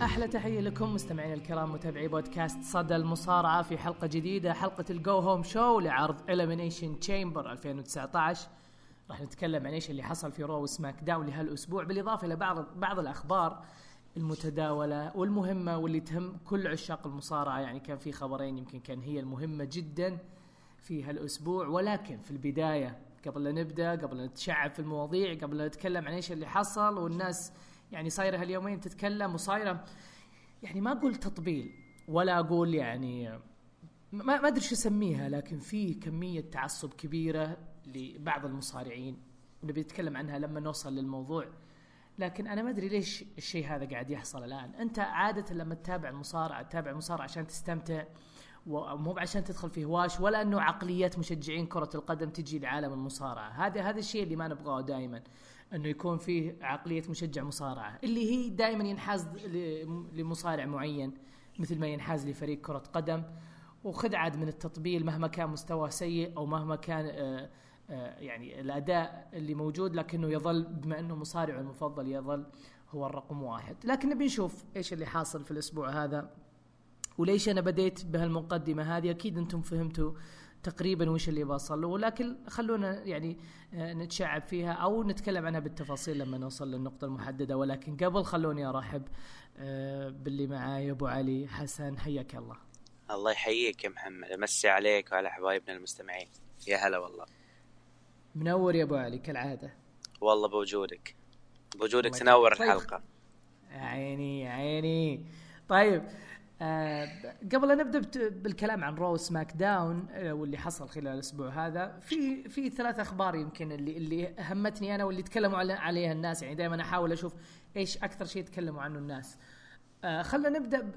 أحلى تحية لكم مستمعين الكرام متابعي بودكاست صدى المصارعة في حلقة جديدة، حلقة الجو هوم شو لعرض Elimination Chamber 2019. راح نتكلم عن إيش اللي حصل في رو وسماك داون لهالأسبوع، بالإضافة إلى بعض الأخبار المتداولة والمهمة واللي تهم كل عشاق المصارعة. يعني كان في خبرين يمكن كان هي المهمة جدا في هالأسبوع، ولكن في البداية قبل لا نبدأ، قبل لا نتشعب في المواضيع، قبل لا نتكلم عن إيش اللي حصل، والناس يعني صايرة هاليومين تتكلم وصايرة يعني ما أقول تطبيل ولا أقول يعني ما أدري شو أسميها، لكن في كمية تعصب كبيرة لبعض المصارعين ونبي نتكلم عنها لما نوصل للموضوع. لكن أنا ما أدري ليش الشيء هذا قاعد يحصل الآن. أنت عادة لما تتابع المصارعة عشان تستمتع ومو عشان تدخل في هواش، ولا أنه عقليات مشجعين كرة القدم تجي لعالم المصارعة. هذا الشيء اللي ما نبغاه دائما، أنه يكون فيه عقلية مشجع مصارعة اللي هي دائما ينحاز لمصارع معين مثل ما ينحاز لفريق كرة قدم، وخد عاد من التطبيل مهما كان مستوى سيء أو مهما كان يعني الأداء اللي موجود، لكنه يظل بما أنه مصارع المفضل يظل هو الرقم واحد. لكن نبي نشوف إيش اللي حاصل في الأسبوع هذا وليش أنا بديت بهالمقدمة هذه. أكيد أنتم فهمتوا تقريبا وش اللي بصلوا، لكن خلونا يعني نتشعب فيها أو نتكلم عنها بالتفاصيل لما نوصل للنقطة المحددة. ولكن قبل خلوني أرحب باللي معاي أبو علي حسن. حياك الله. الله يحييك يا محمد، أمسي عليك وعلى حبايبنا المستمعين. يا هلا والله، منور يا أبو علي كالعادة. والله بوجودك تنور الحلقة. عيني. طيب قبل أن نبدأ بالكلام عن رو سماك داون واللي حصل خلال الأسبوع هذا، في 3 أخبار يمكن اللي همتني أنا واللي تكلموا عليها الناس. يعني دائما أحاول أشوف إيش أكثر شيء يتكلموا عنه الناس. خلنا نبدأ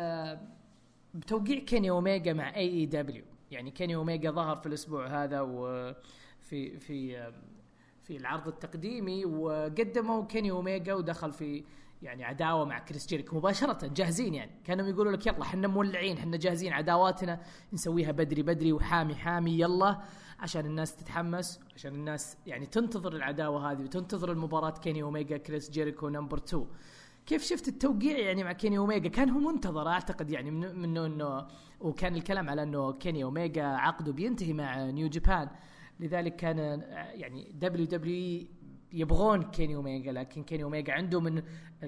بتوقيع كيني أوميجا مع AEW. يعني كيني أوميجا ظهر في الأسبوع هذا وفي في العرض التقديمي، وقدموا كيني أوميجا ودخل في يعني عداوة مع كريس جيريكو مباشرة، جاهزين. يعني كانوا يقولوا لك يلا حنا مولعين، حنا جاهزين، عداواتنا نسويها بدري وحامي يلا عشان الناس تتحمس، عشان الناس يعني تنتظر العداوة هذه وتنتظر المباراة كيني أوميجا كريس جيريكو نمبر 2. كيف شفت التوقيع يعني مع كيني أوميجا؟ كان هو منتظر أعتقد يعني منه إنه، وكان الكلام على إنه كيني أوميجا عقده بينتهي مع نيو جابان، لذلك كان يعني WWE يبغون كيني أوميجا، لكن كيني أوميجا عنده من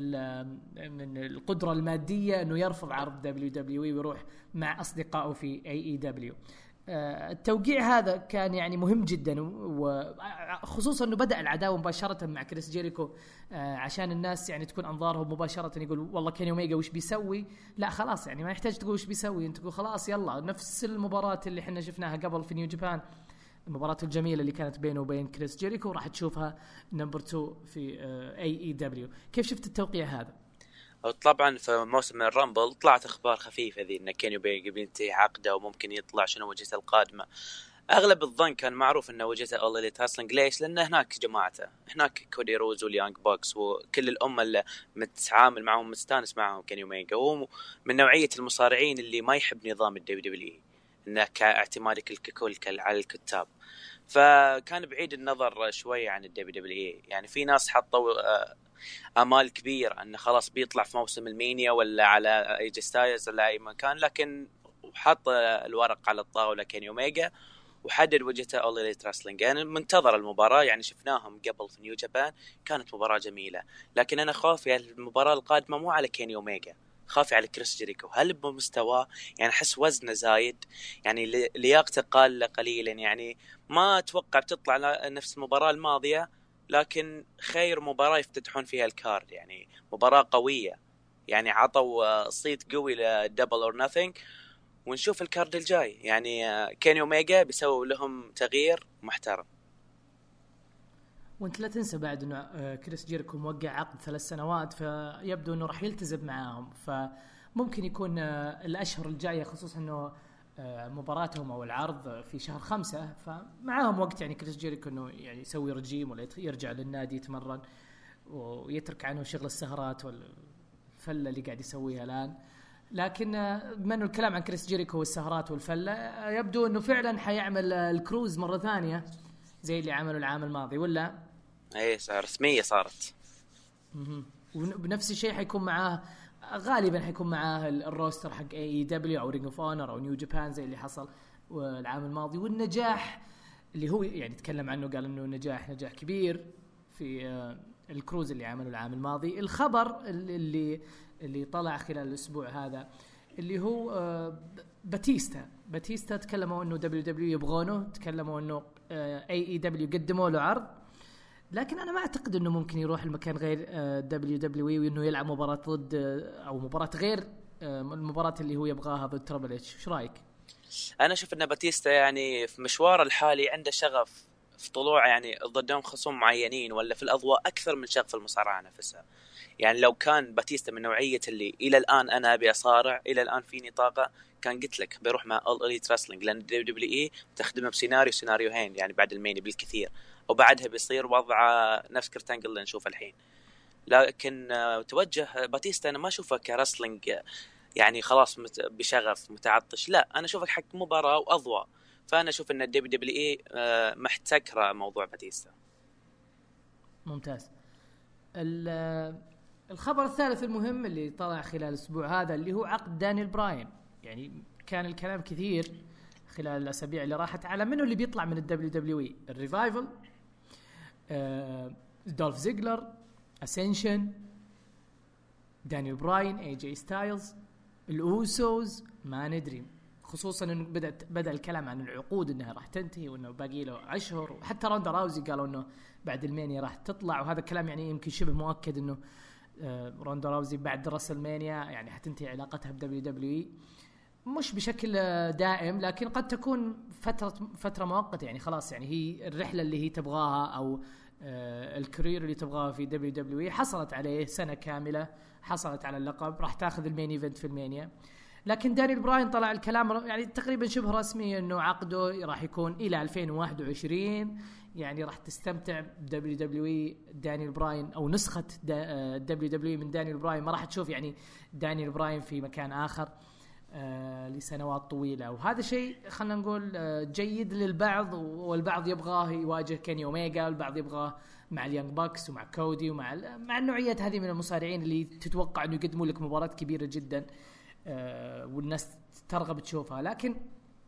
القدرة المادية أنه يرفض عرض WWE ويروح مع أصدقائه في AEW. التوقيع هذا كان يعني مهم جدا، وخصوصا أنه بدأ العداوة مباشرة مع كريس جيريكو عشان الناس يعني تكون أنظارهم مباشرة يقول والله كيني أوميجا وش بيسوي. لا خلاص، يعني ما يحتاج تقول وش بيسوي، انت تقول خلاص يلا نفس المباراة اللي احنا شفناها قبل في نيو جابان، المباراة الجميلة اللي كانت بينه وبين كريس جيريكو، راح تشوفها نمبر 2 في AEW. كيف شفت التوقيع هذا؟ طبعا في موسم الرامبل طلعت اخبار خفيفة ذي ان كيني أوميجا بينتهي عقده وممكن يطلع شنو وجهته القادمة. اغلب الظن كان معروف انه وجهته اول اللي تاسلنج. ليش؟ لان هناك جماعته، هناك كودي روز واليانج بوكس وكل الامه اللي متعامل معهم مستانس معهم. كيني أوميجا هو من نوعية المصارعين اللي ما يحب نظام WWE، انه كاعتمادك ككل على الكتاب، فكان بعيد النظر شوي عن WWE. يعني في ناس حطوا آمال كبيرة أنه خلاص بيطلع في موسم المينيا ولا على أي ستايلز ولا أي مكان، لكن حط الورق على الطاولة كيني أوميجا وحدد وجهته All Elite Wrestling. يعني منتظر المباراة، يعني شفناهم قبل في نيو جابان كانت مباراة جميلة، لكن أنا خافي المباراة القادمة مو على كيني أوميجا، خافي على كريس جيريكو. هل بمستواه؟ يعني حس وزنه زايد، يعني لياقته قليلا، يعني ما أتوقع بتطلع نفس المباراة الماضية، لكن خير مباراة يفتتحون فيها الكارد، يعني مباراة قوية. يعني عطوا صيت قوي لدبل اور ناثينج، ونشوف الكارد الجاي. يعني كيني أوميجا بيسوي لهم تغيير محترم. وانت لا تنسى بعد انه كريس جيريكو موقع عقد 3 سنوات، فيبدو انه راح يلتزم معاهم، فممكن يكون الاشهر الجايه، خصوصا انه مباراتهم او العرض في شهر 5، فمعاهم وقت يعني كريس جيريكو انه يعني يسوي رجيم ولا يرجع للنادي يتمرن ويترك عنه شغل السهرات والفله اللي قاعد يسويها الان. لكن بما انه الكلام عن كريس جيريكو والسهرات والفله، يبدو انه فعلا حيعمل الكروز مره ثانيه زي اللي عملوا العام الماضي، ولا ايه رسميه صارت. وبنفس الشيء حيكون معاه غالبا حيكون معاه الروستر حق AEW او رينج اوف اونر او نيو جابان زي اللي حصل العام الماضي. والنجاح اللي هو يعني تكلم عنه قال انه نجاح كبير في الكروز اللي عمله العام الماضي. الخبر اللي طلع خلال الاسبوع هذا اللي هو باتيستا تكلموا انه WWE يبغونه، تكلموا انه AEW قدموا له عرض، لكن انا ما اعتقد انه ممكن يروح المكان غير WWE وانه يلعب مباراة ضد او مباراة غير المباراة اللي هو يبغاها ضد تربل اتش. ايش رايك؟ انا اشوف ان باتيستا يعني في مشواره الحالي عنده شغف في طلوع يعني ضدهم خصوم معينين ولا في الاضواء اكثر من شغف المصارعه نفسها. يعني لو كان باتيستا من نوعيه اللي الى الان انا ابي اصارع، الى الان فيني طاقه، كان قلت لك بيروح مع All Elite Wrestling، لان WWE تخدمه بسيناريوهين يعني بعد الميني بالكثير، وبعدها بيصير وضع نفس كرتانجل اللي نشوفه الحين. لكن توجه باتيستا انا ما اشوفه كرسلينج يعني خلاص بشغف متعطش، لا انا اشوفك حق مباراه واضواء. فانا اشوف ان WWE محتكره موضوع باتيستا. ممتاز. الخبر الثالث المهم اللي طلع خلال الاسبوع هذا اللي هو عقد دانيال براين. يعني كان الكلام كثير خلال الاسابيع اللي راحت على منه اللي بيطلع من WWE، الريفايفل، دولف زيجلر، اسنشن، دانيال براين، اي جي ستايلز، الأوسوس، ما ندري. خصوصا انه بدأ الكلام عن العقود انها راح تنتهي وانه باقي له اشهر، وحتى روندا راوزي قالوا انه بعد المانيا راح تطلع، وهذا الكلام يعني يمكن شبه مؤكد انه روندا راوزي بعد راسل مانيا يعني حتنتهي علاقتها بدبليو دبليو، مش بشكل دائم لكن قد تكون فترة مؤقتة. يعني خلاص يعني هي الرحلة اللي هي تبغاها او الكارير اللي تبغاها في دبليو دبليو حصلت عليه سنة كاملة، حصلت على اللقب، راح تاخذ المين ايفنت في المانيا. لكن دانيال براين طلع الكلام يعني تقريبا شبه رسمي انه عقده راح يكون الى 2021، يعني راح تستمتع دبليو دبليو دانيال براين او نسخة دبليو دبليو من دانيال براين، ما راح تشوف يعني دانيال براين في مكان اخر لسنوات طويلة. وهذا شيء خلنا نقول جيد للبعض، والبعض يبغاه يواجه كيني أوميجا، والبعض يبغاه مع اليانج باكس ومع كودي ومع النوعية هذه من المصارعين اللي تتوقع أنه يقدموا لك مباراة كبيرة جدا والناس ترغب تشوفها. لكن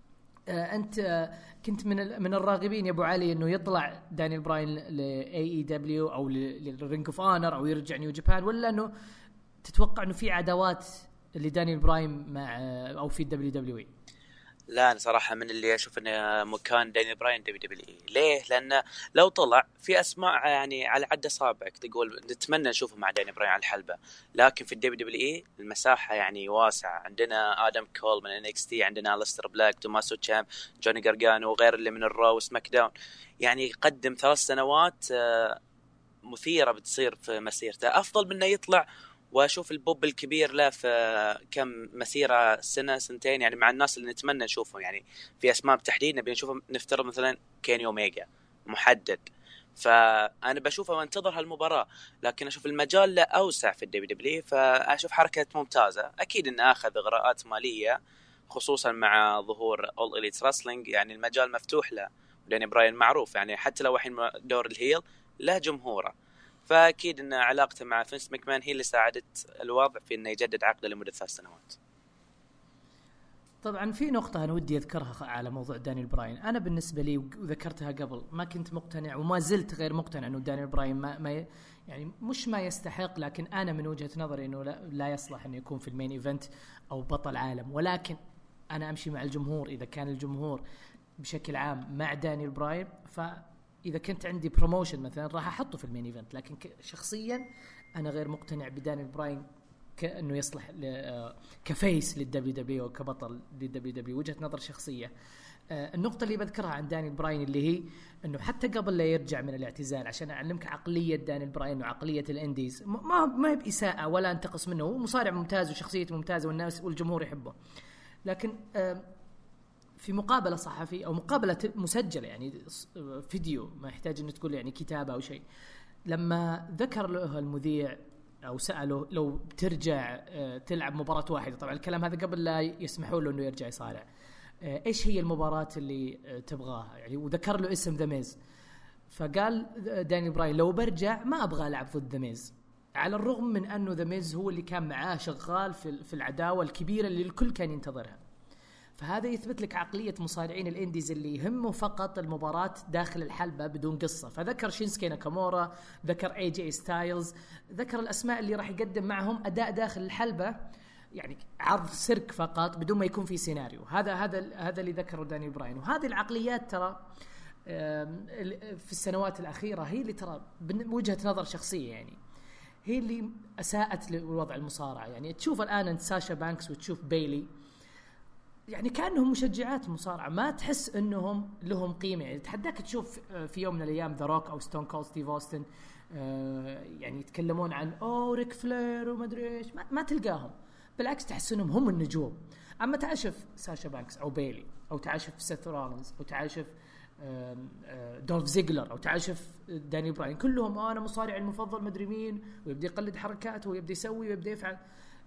أنت كنت من الراغبين يا أبو علي أنه يطلع دانيال براين ل AEW أو للرينج اوف اونر أو يرجع نيو جابان، ولا أنه تتوقع أنه في عداوات اللي دانيال براين مع او في الدبليو دبليو اي؟ لا انا صراحه من اللي اشوف انه مكان دانيال براين دبليو دبليو اي. ليه؟ لان لو طلع في اسماء يعني على عد اصابعك تقول نتمنى نشوفه مع دانيال براين على الحلبه، لكن في الدبليو دبليو اي المساحه يعني واسعه. عندنا ادم كول من NXT، عندنا أليستر بلاك، توماسو تشام، جوني غارغانو وغير اللي من الرو وسماك داون. يعني يقدم 3 سنوات مثيره بتصير في مسيرته، افضل منه يطلع واشوف البوب الكبير له في كم مسيره سنه سنتين يعني مع الناس اللي نتمنى نشوفهم. يعني في اسماء بالتحديد نبي نشوفهم، نفترض مثلا كيني اوميجا محدد، فانا بشوفه وانتظر هالمباراه. لكن اشوف المجال له اوسع في الدبليو دبليو، فاشوف حركه ممتازه. اكيد انه اخذ اغراءات ماليه خصوصا مع ظهور All Elite Wrestling، يعني المجال مفتوح له. وداني براين معروف يعني حتى لو الحين دور الهيل له جمهوره، فأكيد أن علاقته مع فينس ماكمان هي اللي ساعدت الوضع في أنه يجدد عقده لمدة 3 سنوات. طبعا في نقطة أنا ودي أذكرها على موضوع دانيال براين. أنا بالنسبة لي وذكرتها قبل، ما كنت مقتنع وما زلت غير مقتنع أنه دانيال براين ما يعني مش ما يستحق، لكن أنا من وجهة نظري أنه لا يصلح أن يكون في المين إيفنت أو بطل عالم. ولكن أنا أمشي مع الجمهور. إذا كان الجمهور بشكل عام مع دانيال براين، إذا كنت عندي بروموشن مثلا راح أحطه في المين إيفنت. لكن شخصيا أنا غير مقتنع بدانيال براين كأنه يصلح كفيس للدبليو دبليو وكبطل للدبليو دبليو. وجهة نظر شخصية. النقطة اللي بذكرها عن دانيال براين اللي هي أنه حتى قبل لا يرجع من الاعتزال، عشان أعلمك عقلية دانيال براين وعقلية الإنديز، ما هي بإساءة ولا أنتقص منه، هو مصارع ممتاز وشخصيته ممتازة والناس والجمهور يحبه. لكن في مقابلة صحفي أو مقابلة مسجلة يعني فيديو، ما يحتاج أن تقول يعني كتابة أو شيء، لما ذكر له المذيع أو سأله لو بترجع تلعب مباراة واحدة، طبعا الكلام هذا قبل لا يسمحوا له أنه يرجع يصارع، إيش هي المباراة اللي تبغاها يعني، وذكر له اسم ذا ميز. فقال دانيال براين لو برجع ما أبغى ألعب ضد ذا ميز، على الرغم من أنه ذا ميز هو اللي كان معاه شغال في العداوة الكبيرة اللي الكل كان ينتظرها. فهذا يثبت لك عقلية مصارعين الانديز اللي يهمه فقط المباراة داخل الحلبة بدون قصة. فذكر شينسكي ناكامورا، ذكر اي جي ستايلز، ذكر الأسماء اللي راح يقدم معهم أداء داخل الحلبة، يعني عرض سيرك فقط بدون ما يكون في سيناريو. هذا اللي ذكره داني براين. وهذه العقليات ترى في السنوات الأخيرة هي اللي ترى بوجهة نظر شخصية يعني هي اللي أساءت لوضع المصارعة. يعني تشوف الآن أنت ساشا بانكس وتشوف بايلي، يعني كأنهم مشجعات مصارعة، ما تحس أنهم لهم قيمة. يعني تحداك تشوف في يوم من الأيام ذا روك أو ستون كولد ستيف أوستن يعني يتكلمون عن ريك فلير وما أدري إيش، ما تلقاهم، بالعكس تحس أنهم هم النجوم. أما تعشف ساشا بانكس أو بايلي، أو تعشف سيث رولينز، أو تعشف دولف زيجلر، أو تعشف داني براين، كلهم أنا مصارع المفضل مدري مين، ويبدأ يقلد حركاته ويبدأ يسوي ويبدأ يفعل.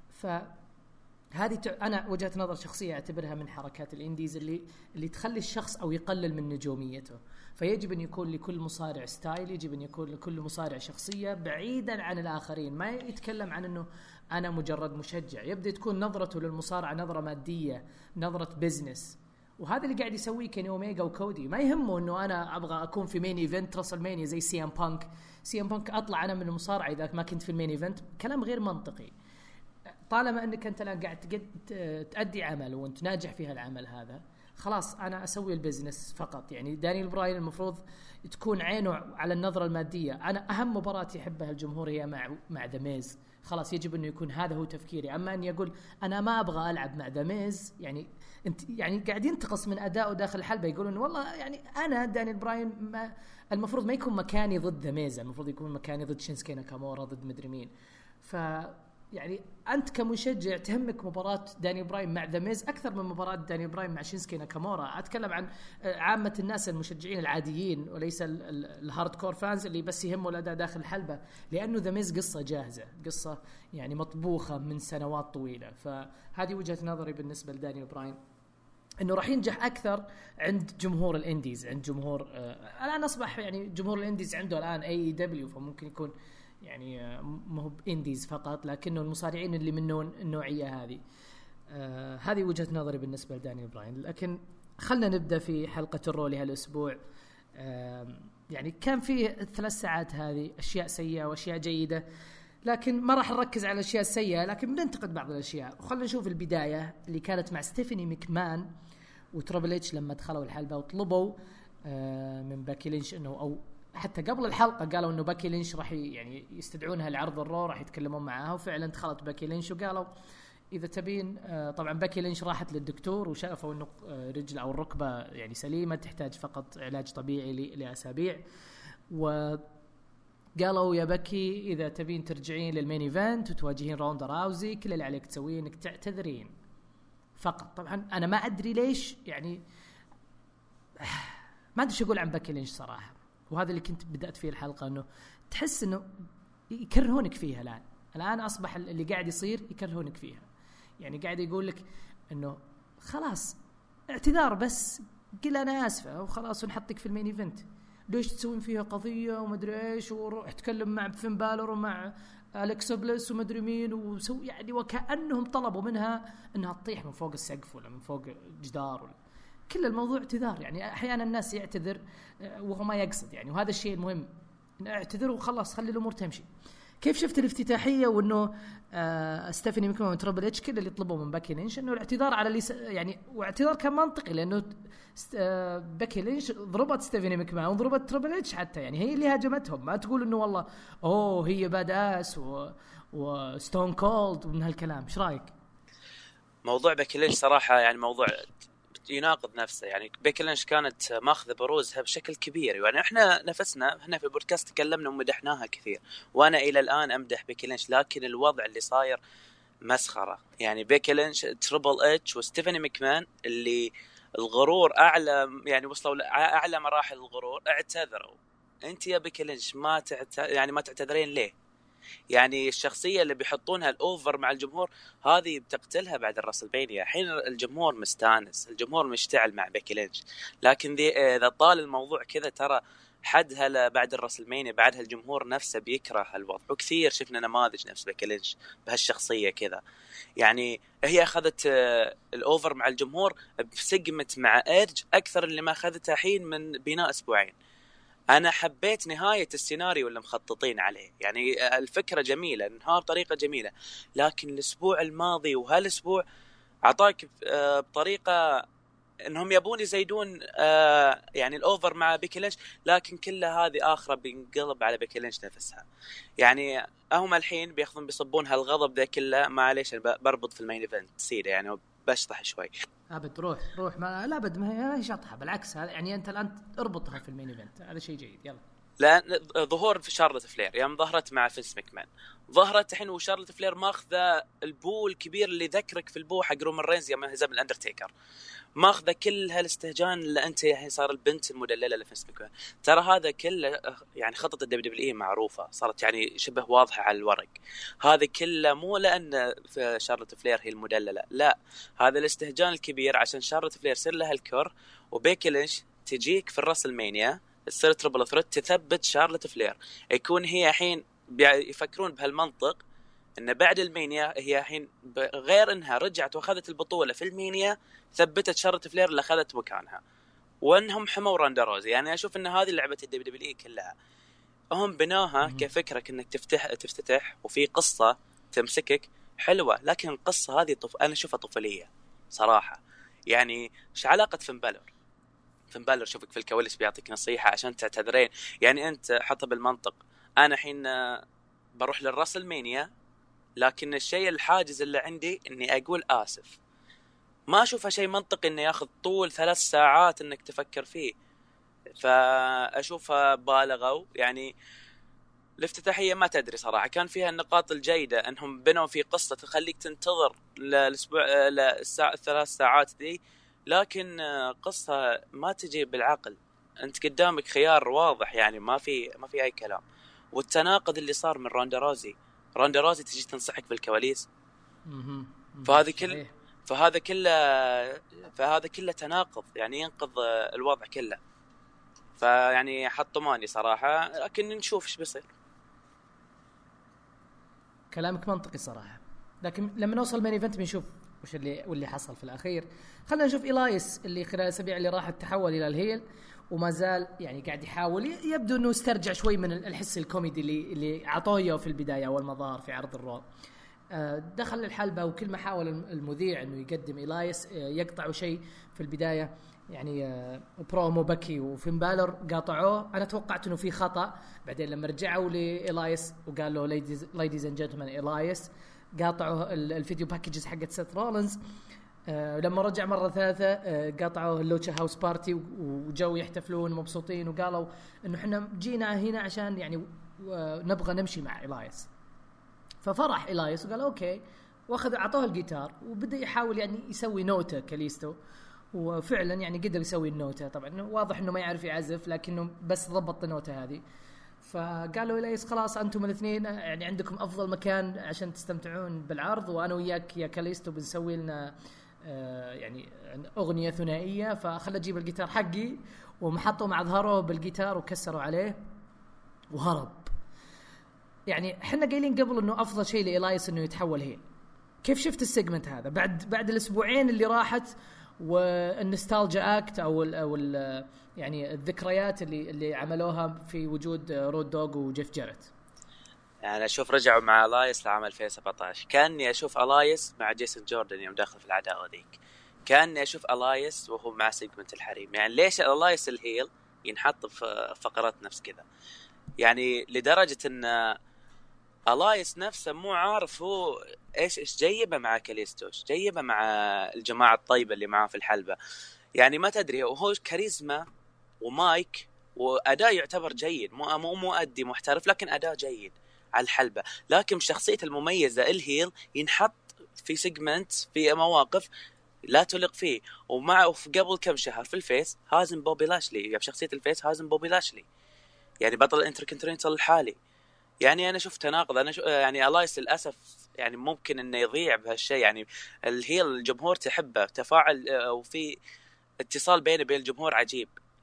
هذه أنا وجهة نظر شخصية أعتبرها من حركات الإنديز اللي تخلي الشخص أو يقلل من نجوميته. فيجب أن يكون لكل مصارع ستايل، يجب أن يكون لكل مصارع شخصية بعيدا عن الآخرين، ما يتكلم عن أنه أنا مجرد مشجع. يبدأ تكون نظرته للمصارعة نظرة مادية، نظرة بيزنس. وهذا اللي قاعد يسويه كيني أوميجا وكودي. ما يهمه أنه أنا أبغى أكون في مين إيفنت راسل مانيا زي سي ام بانك أطلع أنا من المصارعة إذا ما كنت في المين إيفنت. كلام غير منطقي. طالما أنك أنت الآن قاعد تأدي عمل وأنت ناجح في هالعمل هذا، خلاص أنا أسوي البزنس فقط. يعني دانيال براين المفروض تكون عينه على النظرة المادية. أنا أهم مباراة يحبها الجمهور هي مع ذا ميز، خلاص يجب أنه يكون هذا هو تفكيري. أما أن يقول أنا ما أبغى ألعب مع ذا ميز، يعني أنت يعني قاعد ينتقص من أدائه داخل الحلبة. يقولون والله يعني أنا دانيال براين المفروض ما يكون مكاني ضد ذا ميز، المفروض يكون مكاني ضد شينسكي ناكامورا، ضد مدري مين. يعني أنت كمشجع تهمك مباراة داني براين مع ذا ميز أكثر من مباراة داني براين مع شينسكي ناكامورا. أتكلم عن عامة الناس المشجعين العاديين وليس الهارد كور فانز اللي بس يهموا الأداء داخل الحلبة، لأنه ذا ميز قصة جاهزة، قصة يعني مطبوخة من سنوات طويلة. فهذه وجهة نظري بالنسبة لداني براين، إنه راح ينجح أكثر عند جمهور الإنديز، عند جمهور الآن أصبح يعني جمهور الإنديز عنده الآن AEW، فممكن يكون يعني ما هو بانديز فقط، لكنه المصارعين اللي منه النوعية هذه. هذه وجهة نظري بالنسبة لدانيال براين. لكن خلنا نبدأ في حلقة الرو لهالأسبوع. يعني كان فيه 3 ساعات هذه أشياء سيئة وأشياء جيدة، لكن ما راح نركز على الأشياء السيئة، لكن بننتقد بعض الأشياء. وخلنا نشوف البداية اللي كانت مع ستيفاني ميكمان وترابل إتش لما دخلوا الحلبة وطلبوا من باكي لينش إنه، أو حتى قبل الحلقة قالوا إنه باكي لينش راح يعني يستدعونها لعرض الرو، راح يتكلمون معاها. وفعلا دخلت باكي لينش وقالوا إذا تبين. طبعا باكي لينش راحت للدكتور وشافوا إنه رجل أو الركبة يعني سليمة، تحتاج فقط علاج طبيعي لأسابيع. وقالوا يا باكي إذا تبين ترجعين للمين إيفنت وتواجهين روندا راوزي، كل اللي عليك تسويه إنك تعتذرين فقط. طبعا أنا ما أدري ليش، يعني ما أدري شو أقول عن باكي لينش صراحة. وهذا اللي كنت بدأت فيه الحلقة، أنه تحس أنه يكرهونك فيها. الآن أصبح اللي قاعد يصير يكرهونك فيها. يعني قاعد يقول لك أنه خلاص اعتذار بس، قل أنا آسفة وخلاص ونحطك في المين إيفنت. ليش تسوين فيها قضية ومدري إيش، وروح تكلم مع فين بالور ومع أليكسا بليس ومدري مين وسوي، يعني وكأنهم طلبوا منها أنها تطيح من فوق السقف ولا من فوق جدار ولا. كل الموضوع اعتذار. يعني أحيانا الناس يعتذر وهو ما يقصد، يعني وهذا الشيء المهم، اعتذر وخلاص خلي الأمور تمشي. كيف شفت الافتتاحية وإنه ستيفاني ميكمان وترابل إتش كل اللي يطلبوا من باكي لينش إنه الاعتذار على اللي يعني، واعتذار كان منطقي لأنه باكي لينش ضربت ستيفاني ميكمان وضربت ترابل إتش حتى، يعني هي اللي هاجمتهم. ما تقول إنه والله هي باداس وستون كولد ومن هالكلام. إيش رأيك؟ موضوع باكي لينش صراحة يعني موضوع يناقض نفسه. يعني بيكي لينش كانت ماخذة بروزها بشكل كبير، يعني احنا نفسنا هنا في البودكاست تكلمنا ومدحناها كثير، وانا الى الان امدح بيكي لينش، لكن الوضع اللي صاير مسخرة. يعني بيكي لينش، تريبل اتش وستيفاني ميكمان اللي الغرور اعلى، يعني وصلوا لاعلى مراحل الغرور، اعتذروا. انت يا بيكي لينش ما تعتذرين ليه؟ يعني الشخصية اللي بيحطونها الأوفر مع الجمهور هذه بتقتلها بعد الراسلمانيا. حين الجمهور مستانس، الجمهور مشتعل مع بيكي لينش، لكن إذا طال الموضوع كذا ترى حدها بعد الرسلمانيا بعدها الجمهور نفسه بيكره الوضع، وكثير شفنا نماذج نفس بيكي لينش بهالشخصيه كذا. يعني هي اخذت الاوفر مع الجمهور بسجمت مع ايرج اكثر اللي ما اخذتها الحين من بناء اسبوعين. انا حبيت نهايه السيناريو اللي مخططين عليه، يعني الفكره جميله، انهار بطريقه جميله، لكن الاسبوع الماضي وهالاسبوع اعطاك بطريقه انهم يبون يزيدون يعني الاوفر مع بيكي لينش، لكن كلها هذه اخره بينقلب على بيكي لينش نفسها. يعني هم الحين بياخذون بيصبون هالغضب ذا كله، معليش بربط في المين ايفنت تصير يعني بشطح شوي. ابد روح ما لا بد ما هي شطحه، بالعكس يعني انت الان اربطها في المين ايفنت، هذا شيء جيد. يلا لان ظهور في شارلوت فلير يوم ظهرت مع فينس ماكمان، ظهرت الحين وشارلوت فلير ماخذه البو الكبير اللي ذكرك في البو حق رومان رينز يوم هزم الاندرتيكر، ماخذه كل هالاستهجان اللي انت الحين صار البنت المدلله لفينس ماكمان. ترى هذا كله يعني خطه الدبليو دبليو اي معروفه، صارت يعني شبه واضحه على الورق. هذا كله مو لان شارلوت فلير هي المدلله، لا، هذا الاستهجان الكبير عشان شارلوت فلير يصير لها الكور، وبيكي لينش تجيك في الراسلمانيا تصير تربل ثريت تثبت شارلوت فلير. يكون هي الحين يفكرون بهالمنطق ان بعد المانيا هي الحين غير انها رجعت واخذت البطوله في المانيا، ثبتت شارلوت فلير اللي اخذت مكانها، وانهم حموا راندا روزي. يعني اشوف ان هذه لعبه الدبليو دبليو اي كلها، هم بناها كفكره انك تفتتح وفي قصه تمسكك حلوه، لكن القصه هذه انا اشوفها طفوليه صراحه. يعني ايش علاقه فين بالور شوفك في الكواليس بيعطيك نصيحه عشان تعتذرين. يعني انت حطها بالمنطق، انا الحين بروح للراسلمانيا، لكن الشيء الحاجز اللي عندي اني اقول اسف، ما اشوفها شيء منطقي انه ياخذ طول 3 ساعات انك تفكر فيه، فاشوفها بالغوا. يعني الافتتاحيه ما تدري صراحه، كان فيها النقاط الجيده انهم بنوا في قصه تخليك تنتظر للاسبوع للساعه 3 ساعات دي، لكن قصه ما تجي بالعقل. انت قدامك خيار واضح، يعني ما في اي كلام. والتناقض اللي صار من راندا روزي تجي تنصحك بالكواليس، فهذا كله تناقض، يعني ينقض الوضع كله. فيعني حطماني صراحه، لكن نشوف ايش بيصير. كلامك منطقي صراحه، لكن لما نوصل مين ايفنت بنشوف وش اللي حصل في الاخير. خلينا نشوف إلايس اللي خلال الاسابيع اللي راحت تحول الى الهيل، وما زال يعني قاعد يحاول، يبدو انه استرجع شوي من الحس الكوميدي اللي عطوه في البدايه اول ما ظهر في عرض الرو. دخل الحلبة، وكل ما حاول المذيع انه يقدم إلايس يقطعوا شيء في البداية، يعني برومو بكي وفين بالور قاطعوه. انا توقعت انه في خطأ، بعدين لما رجعوا لإلايس وقال له ليديز اند جنتلمان إلايس، قاطعوا الفيديو باكجز حقت سيث رولينز. لما رجع مرة ثالثة قاطعوا اللوتشا هاوس بارتي، وجو يحتفلون مبسوطين، وقالوا انه احنا جينا هنا عشان يعني نبغى نمشي مع إلايس. ففرح إلايس وقال أوكي، وأخذ عطوه الجيتار وبدأ يحاول يعني يسوي نوتة كاليستو، وفعلا يعني قدر يسوي النوتة. طبعا واضح إنه ما يعرف يعزف، لكنه بس ضبط النوتة هذه. فقالوا إلايس خلاص أنتم الاثنين يعني عندكم أفضل مكان عشان تستمتعون بالعرض، وأنا وياك يا كاليستو بنسوي لنا يعني أغنية ثنائية. فخلى أجيب الجيتار حقي، ومحطوا مع ظهره بالجيتار وكسروا عليه وهرب. يعني احنا قايلين قبل انه افضل شيء لإلايس انه يتحول هيل. كيف شفت السيجمنت هذا بعد الاسبوعين اللي راحت، والنوستالجيا اكت او يعني الذكريات اللي عملوها في وجود رود دوغ وجيف جاريت؟ يعني اشوف رجعوا مع إلايس لعام 2017، كاني اشوف إلايس مع جيسون جوردن يوم داخل في العداوه ذيك، كاني اشوف إلايس وهو مع سيجمنت الحريم. يعني ليش إلايس الهيل ينحط في فقرات نفس كذا؟ يعني لدرجه ان إلايس نفسه مو عارف هو ايش جايبه مع كاليستو، ايش جايبه مع الجماعه الطيبه اللي معاه في الحلبه. يعني ما تدري، وهو كاريزما ومايك واداء يعتبر جيد، مو مؤدي محترف، لكن اداء جيد على الحلبه. لكن شخصيته المميزه الهيل ينحط في سيجمنت في مواقف لا تليق فيه. قبل كم شهر في الفيس هازم بوبي لاشلي، بشخصيه الفيس هازم بوبي لاشلي، يعني بطل الانتركونتيننتال الحالي. يعني انا شفت تناقض. يعني إلايس للاسف يعني ممكن انه يضيع بهالشيء. يعني الهيل الجمهور تحبه، تفاعل وفي اتصال بينه وبين الجمهور عجيب،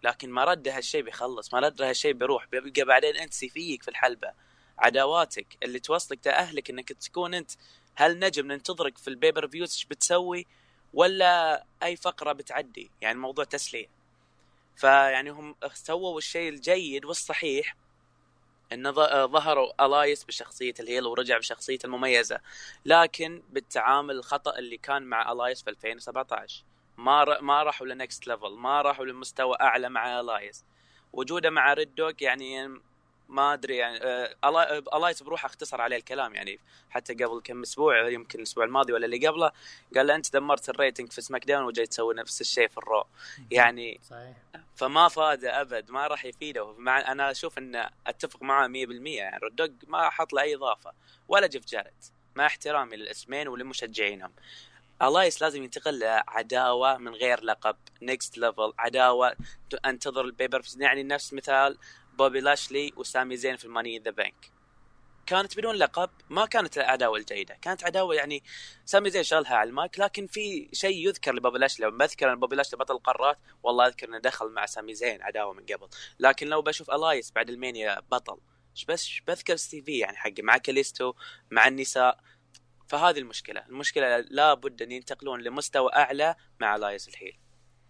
لكن ما رد هالشيء بيخلص، ما رد هالشيء بيروح، بيبقى بعدين انت فيك في الحلبة عداواتك اللي توصلك تأهلك انك تكون انت هل نجم ننتظرك في البيبر فيوز ايش بتسوي، ولا اي فقرة بتعدي، يعني الموضوع تسلية. فيعني هم سووا الشيء الجيد والصحيح ان ظهروا الايس بشخصيه الهيل ورجع بشخصيته المميزه، لكن بالتعامل الخطا اللي كان مع الايس في 2017 ما راحوا لنكست ليفل، ما راحوا لمستوى اعلى مع الايس. وجوده مع ريد دوغ يعني ما ادري، يعني الايس بروحه اختصر عليه الكلام، يعني حتى قبل كم اسبوع، يمكن الاسبوع الماضي ولا اللي قبله، قال له انت دمرت الريتنج في سماك داون وجاي تسوي نفس الشيء في الرو. يعني صحيح. فما فاده ابد، ما راح يفيده. انا اشوف ان اتفق معه 100%. يعني رودوج ما حط له اي اضافه، ولا جيف جاريت، مع احترامي للاسمين ولمشجعينهم. الايس لازم ينتقل لعداوه من غير لقب، نيكست ليفل عداوه، انتظر البيبر، يعني نفس مثال بوبي لاشلي وسامي زين في الماني ذا بانك، كانت بدون لقب، ما كانت العداوه الجيده، كانت عداوه يعني سامي زين شالها على المايك، لكن في شيء يذكر لبوبي لاشلي. لو بذكر ان بوبي لاشلي بطل قارات، والله اذكر انه دخل مع سامي زين عداوه من قبل. لكن لو بشوف الايس بعد المانيا بطل، بس بذكر السي في يعني حقه مع كاليستو مع النساء. فهذه المشكله لا بد ان ينتقلون لمستوى اعلى مع الايس الحين.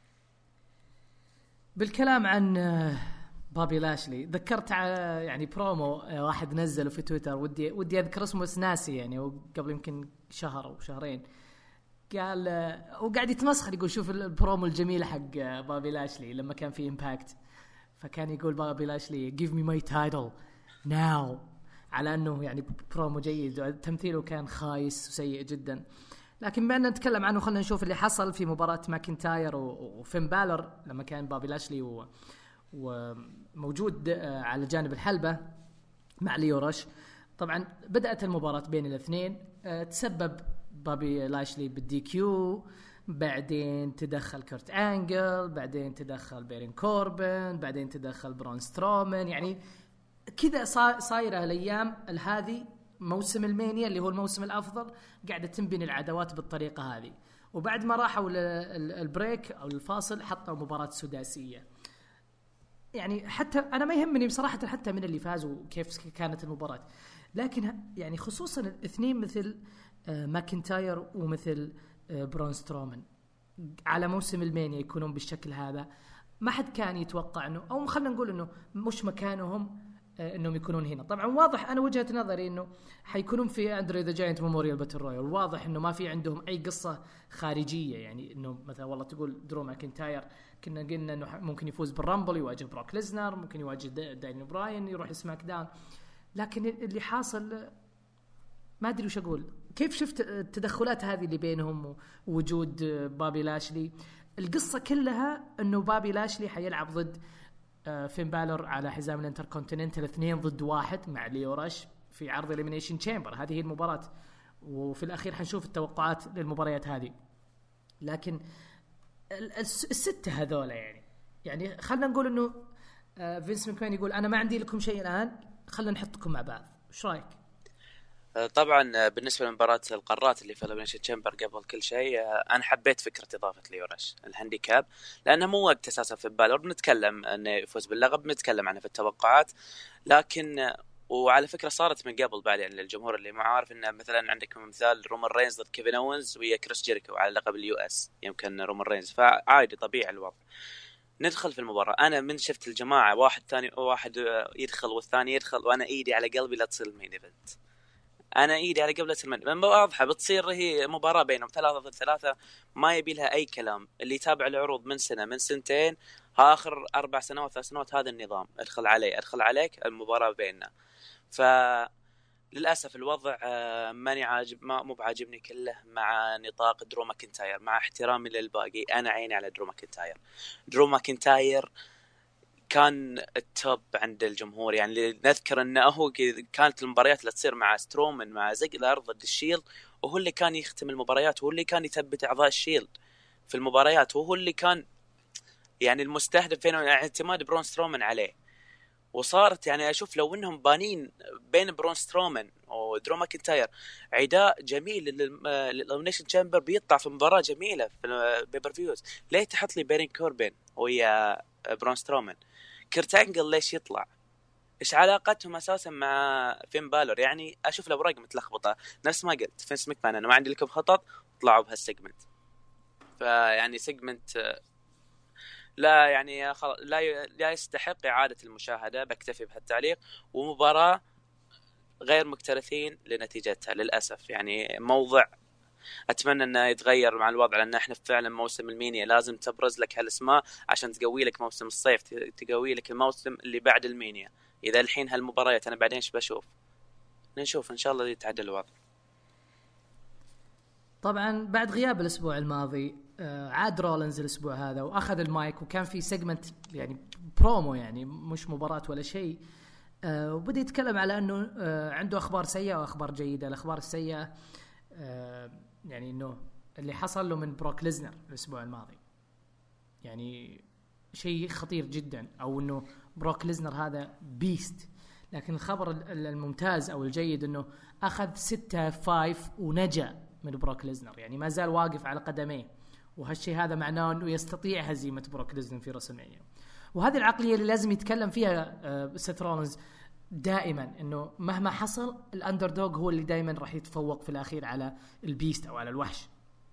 بالكلام عن بابي لاشلي، ذكرت يعني برومو واحد نزله في تويتر، ودي اذكر اسمه بس ناسي، يعني وقبل يمكن شهر او شهرين، قال وقاعد يتمسخر، يقول شوف البرومو الجميل حق بابي لاشلي لما كان في امباكت، فكان يقول بابي لاشلي give me my title now، على انه يعني برومو جيد، تمثيله كان خايس وسيء جدا. لكن بما نتكلم عنه، خلينا نشوف اللي حصل في مباراة ماكنتاير وفين بالر لما كان بابي لاشلي وموجود على جانب الحلبة مع ليو رش. طبعا بدأت المباراة بين الاثنين، تسبب بابي لاشلي بالدي كيو، بعدين تدخل كورت أنجل، بعدين تدخل بيرين كوربن، بعدين تدخل برون سترومان. يعني كذا صايرة الأيام هذه، موسم المانيا اللي هو الموسم الأفضل، قاعدة تنبني العداوات بالطريقة هذه. وبعد ما راحوا البريك أو الفاصل، حطوا مباراة سداسية. يعني حتى أنا ما يهمني بصراحة حتى من اللي فازوا كيف كانت المباراة، لكن يعني خصوصا الاثنين مثل ماكنتاير ومثل برون سترومان على موسم المانيا يكونون بالشكل هذا، ما حد كان يتوقع انه، او خلينا نقول انه مش مكانهم انهم يكونون هنا. طبعا واضح، انا وجهة نظري انه حيكونون في اندري ذا جاينت ميموريال باتل رويال، واضح انه ما في عندهم اي قصة خارجية، يعني انه مثلا والله تقول درو ماكنتاير كنا قلنا انه ممكن يفوز بالرامبل يواجه بروك ليزنر، ممكن يواجه داني براين يروح لسماك داون، لكن اللي حاصل ما ادري وش اقول. كيف شفت التدخلات هذه اللي بينهم ووجود بابي لاشلي؟ القصة كلها انه بابي لاشلي حيلعب ضد فين بالور على حزام الانتركونتيننتال 2-1 مع ليو رش في عرض إليمينيشن تشامبر. هذه هي المباراة، وفي الأخير حنشوف التوقعات للمباريات هذه. لكن الستة هذولا يعني خلنا نقول إنه فينس ماكمان يقول أنا ما عندي لكم شيء الآن، خلنا نحطكم مع بعض. إيش رأيك؟ طبعا بالنسبه لمباراه القارات اللي في الإليمينيشن تشامبر، قبل كل شيء انا حبيت فكره اضافه ليورش الهانديكاب، لانه مو وقت اساسا في بالور بنتكلم انه يفوز باللقب، بنتكلم عنه في التوقعات. لكن وعلى فكره صارت من قبل بعدين للجمهور اللي ما عارف، انه مثلا عندك مثال رومان رينز ضد كيفن اونز ويا كريس جيريكو على لقب اليو اس، يمكن رومان رينز، فعادي طبيعي الوضع. ندخل في المباراة، أنا من شفت الجماعة واحد يدخل والثاني يدخل، وأنا إيدي على قلبي لا تصير المين إيفنت، أنا إيدي على قبلة من واضحة بتصير هي مباراة بينهم 3 ضد 3، ما يبي لها أي كلام. اللي يتابع العروض من سنة من سنتين، آخر 4 سنوات 3 سنوات هذا النظام، ادخل عليك المباراة بيننا. فللأسف الوضع ماني عاجب، مو بعاجبني كله مع نطاق درو ماكنتاير. مع احترامي للباقي، أنا عيني على درو ماكنتاير كان التوب عند الجمهور. يعني نذكر انه هو كانت المباريات اللي تصير مع سترومان مع زيجلر ضد الشيلد، وهو اللي كان يختم المباريات، وهو اللي كان يثبت اعضاء الشيلد في المباريات، وهو اللي كان يعني المستهدف فين اعتماد برون سترومان عليه. وصارت يعني اشوف لو انهم بانين بين برون سترومان ودرو ماكنتاير عداء جميل للإليمينيشن تشامبر، بيطلع في مباراة جميلة في البيبر فيوز. ليه تحط لي بيرين كوربن ويا برون سترومان. كرت أنجل ليش يطلع؟ إيش علاقتهم أساسا مع فين بالور؟ يعني أشوف الأوراق متلخبطة. نفس ما قلت فينس ماكمان أنا ما عندي لكم خطط، طلعوا بهالسيجمنت. فيعني سيجمنت لا يعني لا يستحق إعادة المشاهدة. بكتفي بهالتعليق. ومباراة غير مكترثين لنتيجتها للأسف. يعني موضع أتمنى أنه يتغير مع الوضع، لأن إحنا فعلا موسم المينيا لازم تبرز لك هالاسماء عشان تقوي لك موسم الصيف، تقوي لك الموسم اللي بعد المينيا. إذا الحين هالمباريات أنا بعدين إيش بشوف؟ نشوف إن شاء الله يتعدل الوضع. طبعا بعد غياب الأسبوع الماضي عاد رولينز الأسبوع هذا وأخذ المايك، وكان في سيجمنت يعني برومو، يعني مش مباراة ولا شيء. وبدأ يتكلم على أنه عنده أخبار سيئة وأخبار جيدة. الأخبار السيئة يعني أنه اللي حصل له من بروك ليزنر الأسبوع الماضي يعني شيء خطير جدا، أو أنه بروك ليزنر هذا بيست. لكن الخبر الممتاز أو الجيد أنه أخذ 6-5 ونجا من بروك ليزنر، يعني ما زال واقف على قدميه. وهالشيء هذا معناه أنه يستطيع هزيمة بروك ليزنر في رسلمانيا. وهذه العقلية اللي لازم يتكلم فيها سيث رولينز دائما، انه مهما حصل الاندردوغ هو اللي دائما راح يتفوق في الاخير على البيست او على الوحش.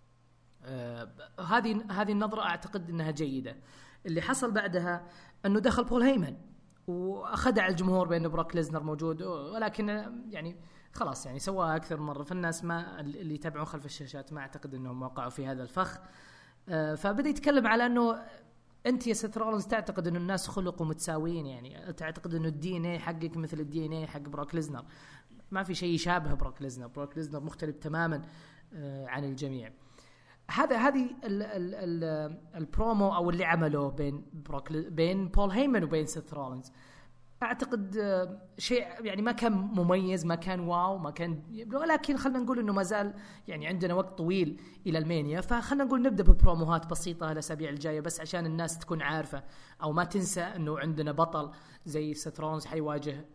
هذه النظرة اعتقد انها جيدة. اللي حصل بعدها انه دخل بول هيمن واخدع الجمهور بان بروك ليزنر موجود، ولكن يعني خلاص يعني سواها اكثر مرة، فالناس ما اللي يتابعون خلف الشاشات ما اعتقد انهم وقعوا في هذا الفخ. فبدأ يتكلم على انه انت يا سيث رولينز تعتقد انه الناس خلقوا متساويين، يعني تعتقد انه الدي ان اي حقك مثل الدي ان اي حق بروك ليزنر، ما في شيء يشابه بروك ليزنر. بروك ليزنر مختلف تماما عن الجميع. هذه البرومو او اللي عمله بين بول هيمن وبين سيث رولينز اعتقد شيء يعني ما كان مميز، ما كان واو، ما كان، ولكن خلينا نقول انه ما زال يعني عندنا وقت طويل الى المانيا، فخلينا نقول نبدا ببروموهات بسيطه الاسابيع الجايه بس عشان الناس تكون عارفه او ما تنسى انه عندنا بطل زي سيث رولينز حيواجه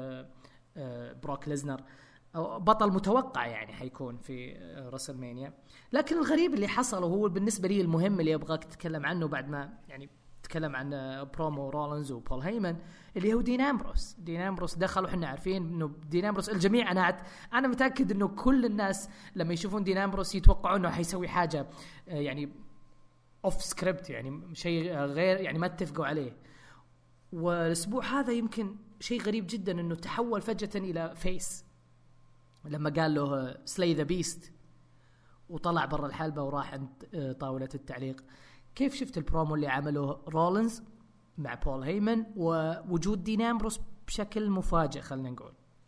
بروك ليزنر، أو بطل متوقع يعني حيكون في رسلمانيا. لكن الغريب اللي حصل وهو بالنسبه لي المهم اللي ابغاك تتكلم عنه بعد ما يعني تكلم عن برومو رولينز وبول هيمن، اللي هو دين أمبروس دخل. وحنا عارفين انه دين أمبروس الجميع انا متاكد انه كل الناس لما يشوفون دين أمبروس يتوقعون انه حيسوي حاجه يعني اوف سكريبت، يعني شيء غير يعني ما اتفقوا عليه. والاسبوع هذا يمكن شيء غريب جدا انه تحول فجاه الى فيس لما قال له سلاي ذا بيست وطلع برا الحلبة وراح عند طاولة التعليق. كيف شفت البرومو اللي عمله رولينز مع بول هيمن ووجود دين أمبروس بشكل مفاجئ؟ خلنا نقول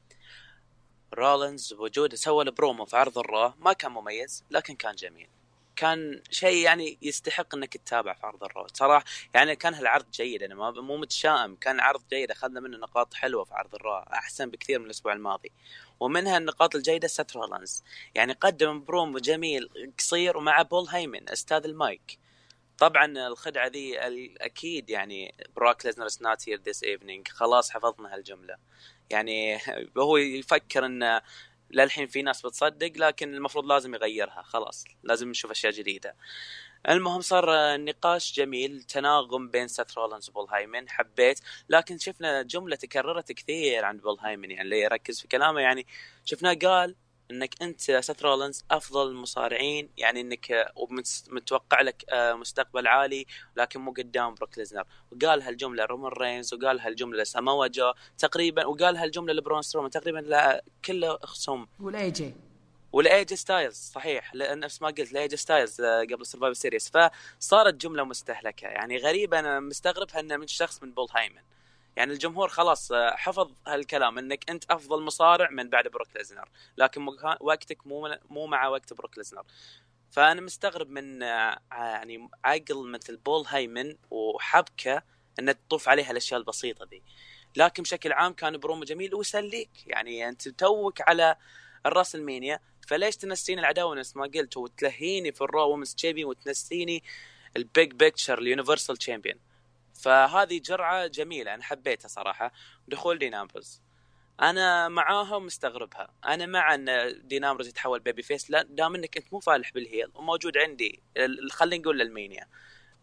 رولينز وجوده سوى البرومو في عرض الرا ما كان مميز لكن كان جميل، كان شيء يعني يستحق انك تتابع في عرض الرا صراحه. يعني كان هالعرض جيد، انا مو متشائم، كان عرض جيد، اخذنا منه نقاط حلوه في عرض الرا احسن بكثير من الاسبوع الماضي. ومنها النقاط الجيده سيث رولينز يعني قدم برومو جميل قصير ومع بول هيمن استاذ المايك. طبعا الخدعه ذي اكيد يعني بروك ليزنر is not here this evening، خلاص حفظنا هالجمله. يعني هو يفكر ان للحين في ناس بتصدق لكن المفروض لازم يغيرها، خلاص لازم نشوف أشياء جديدة. المهم صار نقاش جميل، تناغم بين سيث رولينز وبول هيمن، حبيت. لكن شفنا جملة تكررت كثير عند بول هيمن، يعني اللي يركز في كلامه يعني شفناه قال انك انت سيث رولينز افضل المصارعين، يعني انك متوقع لك مستقبل عالي لكن مو قدام بروك ليزنر. وقال هالجمله رومان رينز، وقال هالجمله لساموا جو تقريبا، وقال هالجمله لبرون سترومان تقريبا لكل خصوم، والاي جي ستايلز صحيح، لان نفس ما قلت الاي جي ستايلز قبل سرفايفر سيريس. فصارت جمله مستهلكه يعني غريبه، انا مستغربها انه من شخص من بول هيمن. يعني الجمهور خلاص حفظ هالكلام انك انت افضل مصارع من بعد بروك ليزنر، لكن وقتك مو مع وقت بروك ليزنر. فانا مستغرب من يعني عقل مثل بول هيمن وحبكه ان تطوف عليها الاشياء البسيطه دي. لكن بشكل عام كان برومو جميل ويسليك، يعني انت توك على الراس المانيا فليش تنسين العداوه نفس ما قلت وتلهيني في الرو وومنز تشامبيون وتنسيني البيج بيكتشر اليونيفرسال تشامبيون. فهذه جرعة جميلة أنا حبيتها صراحة. دخول دين أمبروز أنا معاها ومستغربها، أنا مع أن دين أمبروز يتحول بيبي فيس، لا دام أنك أنت مو فالح بالهيل وموجود عندي خلينا نقول للمانيا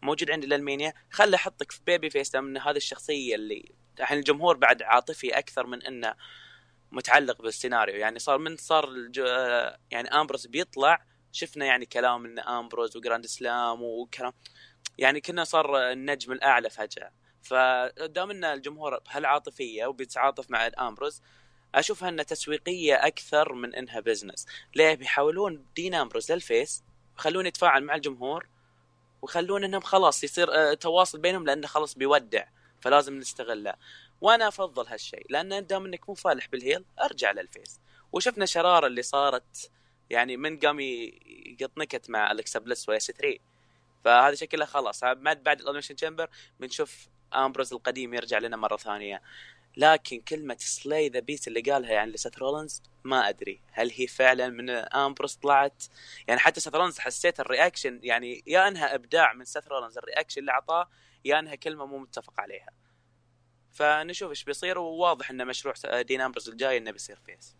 موجود عندي للمانيا، خلي احطك في بيبي فيس، من هذه الشخصيه اللي الحين الجمهور بعد عاطفي اكثر من انه متعلق بالسيناريو. يعني صار يعني امبروز بيطلع، شفنا يعني كلام ان امبروز وجراند سلام وكلام، يعني كنا صار النجم الاعلى فجاه. فدام ان الجمهور هالعاطفيه وبيتعاطف مع امبروز، اشوفها انها تسويقيه اكثر من انها بزنس. ليه بيحاولون دين امبروز للفيس، ويخلون يتفاعل مع الجمهور، ويخلون انهم خلاص يصير تواصل بينهم، لانه خلاص بيودع فلازم نستغله. وانا افضل هالشيء، لان دام انك مو فالح بالهيل ارجع للفيس. وشفنا شراره اللي صارت، يعني من قام يقطنكت مع الكسا بلس واس 3، فهذا شكله خلاص بعد الاليميشن تشامبر بنشوف امبروز القديم يرجع لنا مره ثانيه. لكن كلمه سلاي ذا بيت اللي قالها يعني لسيث رولينز، ما ادري هل هي فعلا من امبروز طلعت. يعني حتى سيث رولينز حسيت الرياكشن، يعني يا انها ابداع من سيث رولينز الرياكشن اللي اعطاه، يا انها كلمه مو متفق عليها. فنشوف ايش بيصير. وواضح ان مشروع دين امبروز الجاي انه بيصير فيس.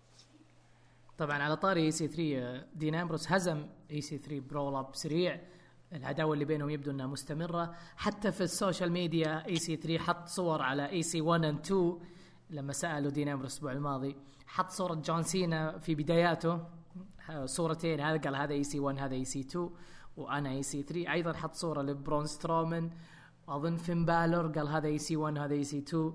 طبعا على طاري اي سي 3، دين امبروز هزم اي سي 3 برول اب سريع. العداوه اللي بينهم يبدو انها مستمره. حتى في السوشيال ميديا اي سي 3 حط صور على اي سي 1 و 2. لما سالوا دين امبروز الاسبوع الماضي، حط صوره جون سينا في بداياته، صورتين، هذا قال هذا اي سي 1 هذا اي سي 2 وانا اي سي 3. ايضا حط صوره لبرون سترومان، اظن فين بالور، قال هذا اي سي 1 هذا اي سي 2،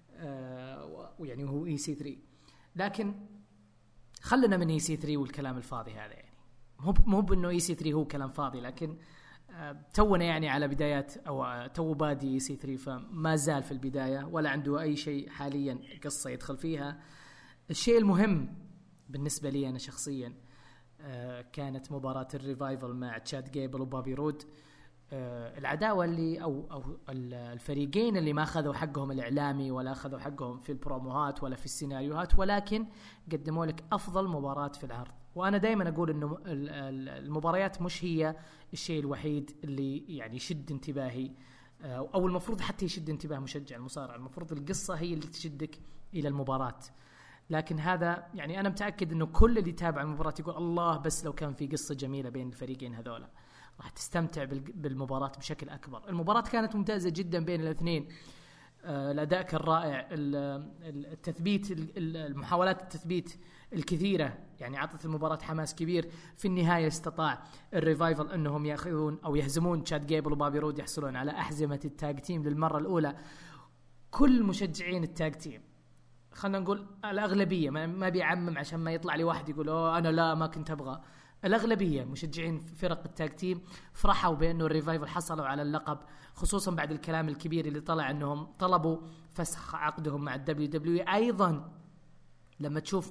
ويعني هو اي سي 3. لكن خلنا من اي سي 3 والكلام الفاضي هذا. يعني مو بانه اي سي 3 هو كلام فاضي، لكن تونا يعني على بدايات او تو بادي اي سي 3، فما زال في البدايه ولا عنده اي شيء حاليا قصه يدخل فيها. الشيء المهم بالنسبه لي انا شخصيا كانت مباراه الريفايفل مع تشاد جيبل وبابي رود. العداوه اللي او الفريقين اللي ما اخذوا حقهم الاعلامي ولا اخذوا حقهم في البروموهات ولا في السيناريوهات، ولكن قدموا لك افضل مباراه في العرض. وانا دائما اقول انه المباريات مش هي الشيء الوحيد اللي يعني يشد انتباهي، او المفروض حتى يشد انتباه مشجع المصارعه. المفروض القصه هي اللي تشدك الى المباراه. لكن هذا يعني انا متاكد انه كل اللي يتابع المباراه يقول الله بس لو كان في قصه جميله بين الفريقين هذولا راح تستمتع بالمباراة بشكل أكبر. المباراة كانت ممتازة جدا بين الاثنين. الأداء كان رائع. التثبيت، المحاولات التثبيت الكثيرة يعني عطت المباراة حماس كبير. في النهاية استطاع الريفايفل أنهم يأخذون أو يهزمون تشاد جيبل وبابي رود، يحصلون على أحزمة التاج تيم للمرة الأولى. كل مشجعين التاج تيم، خلنا نقول الأغلبية، ما بيعمم عشان ما يطلع لي واحد يقول أنا لا ما كنت أبغى، الأغلبية مشجعين فرق التاج تيم فرحوا بأنه الريفايفل حصلوا على اللقب، خصوصا بعد الكلام الكبير اللي طلع أنهم طلبوا فسخ عقدهم مع WWE. أيضا لما تشوف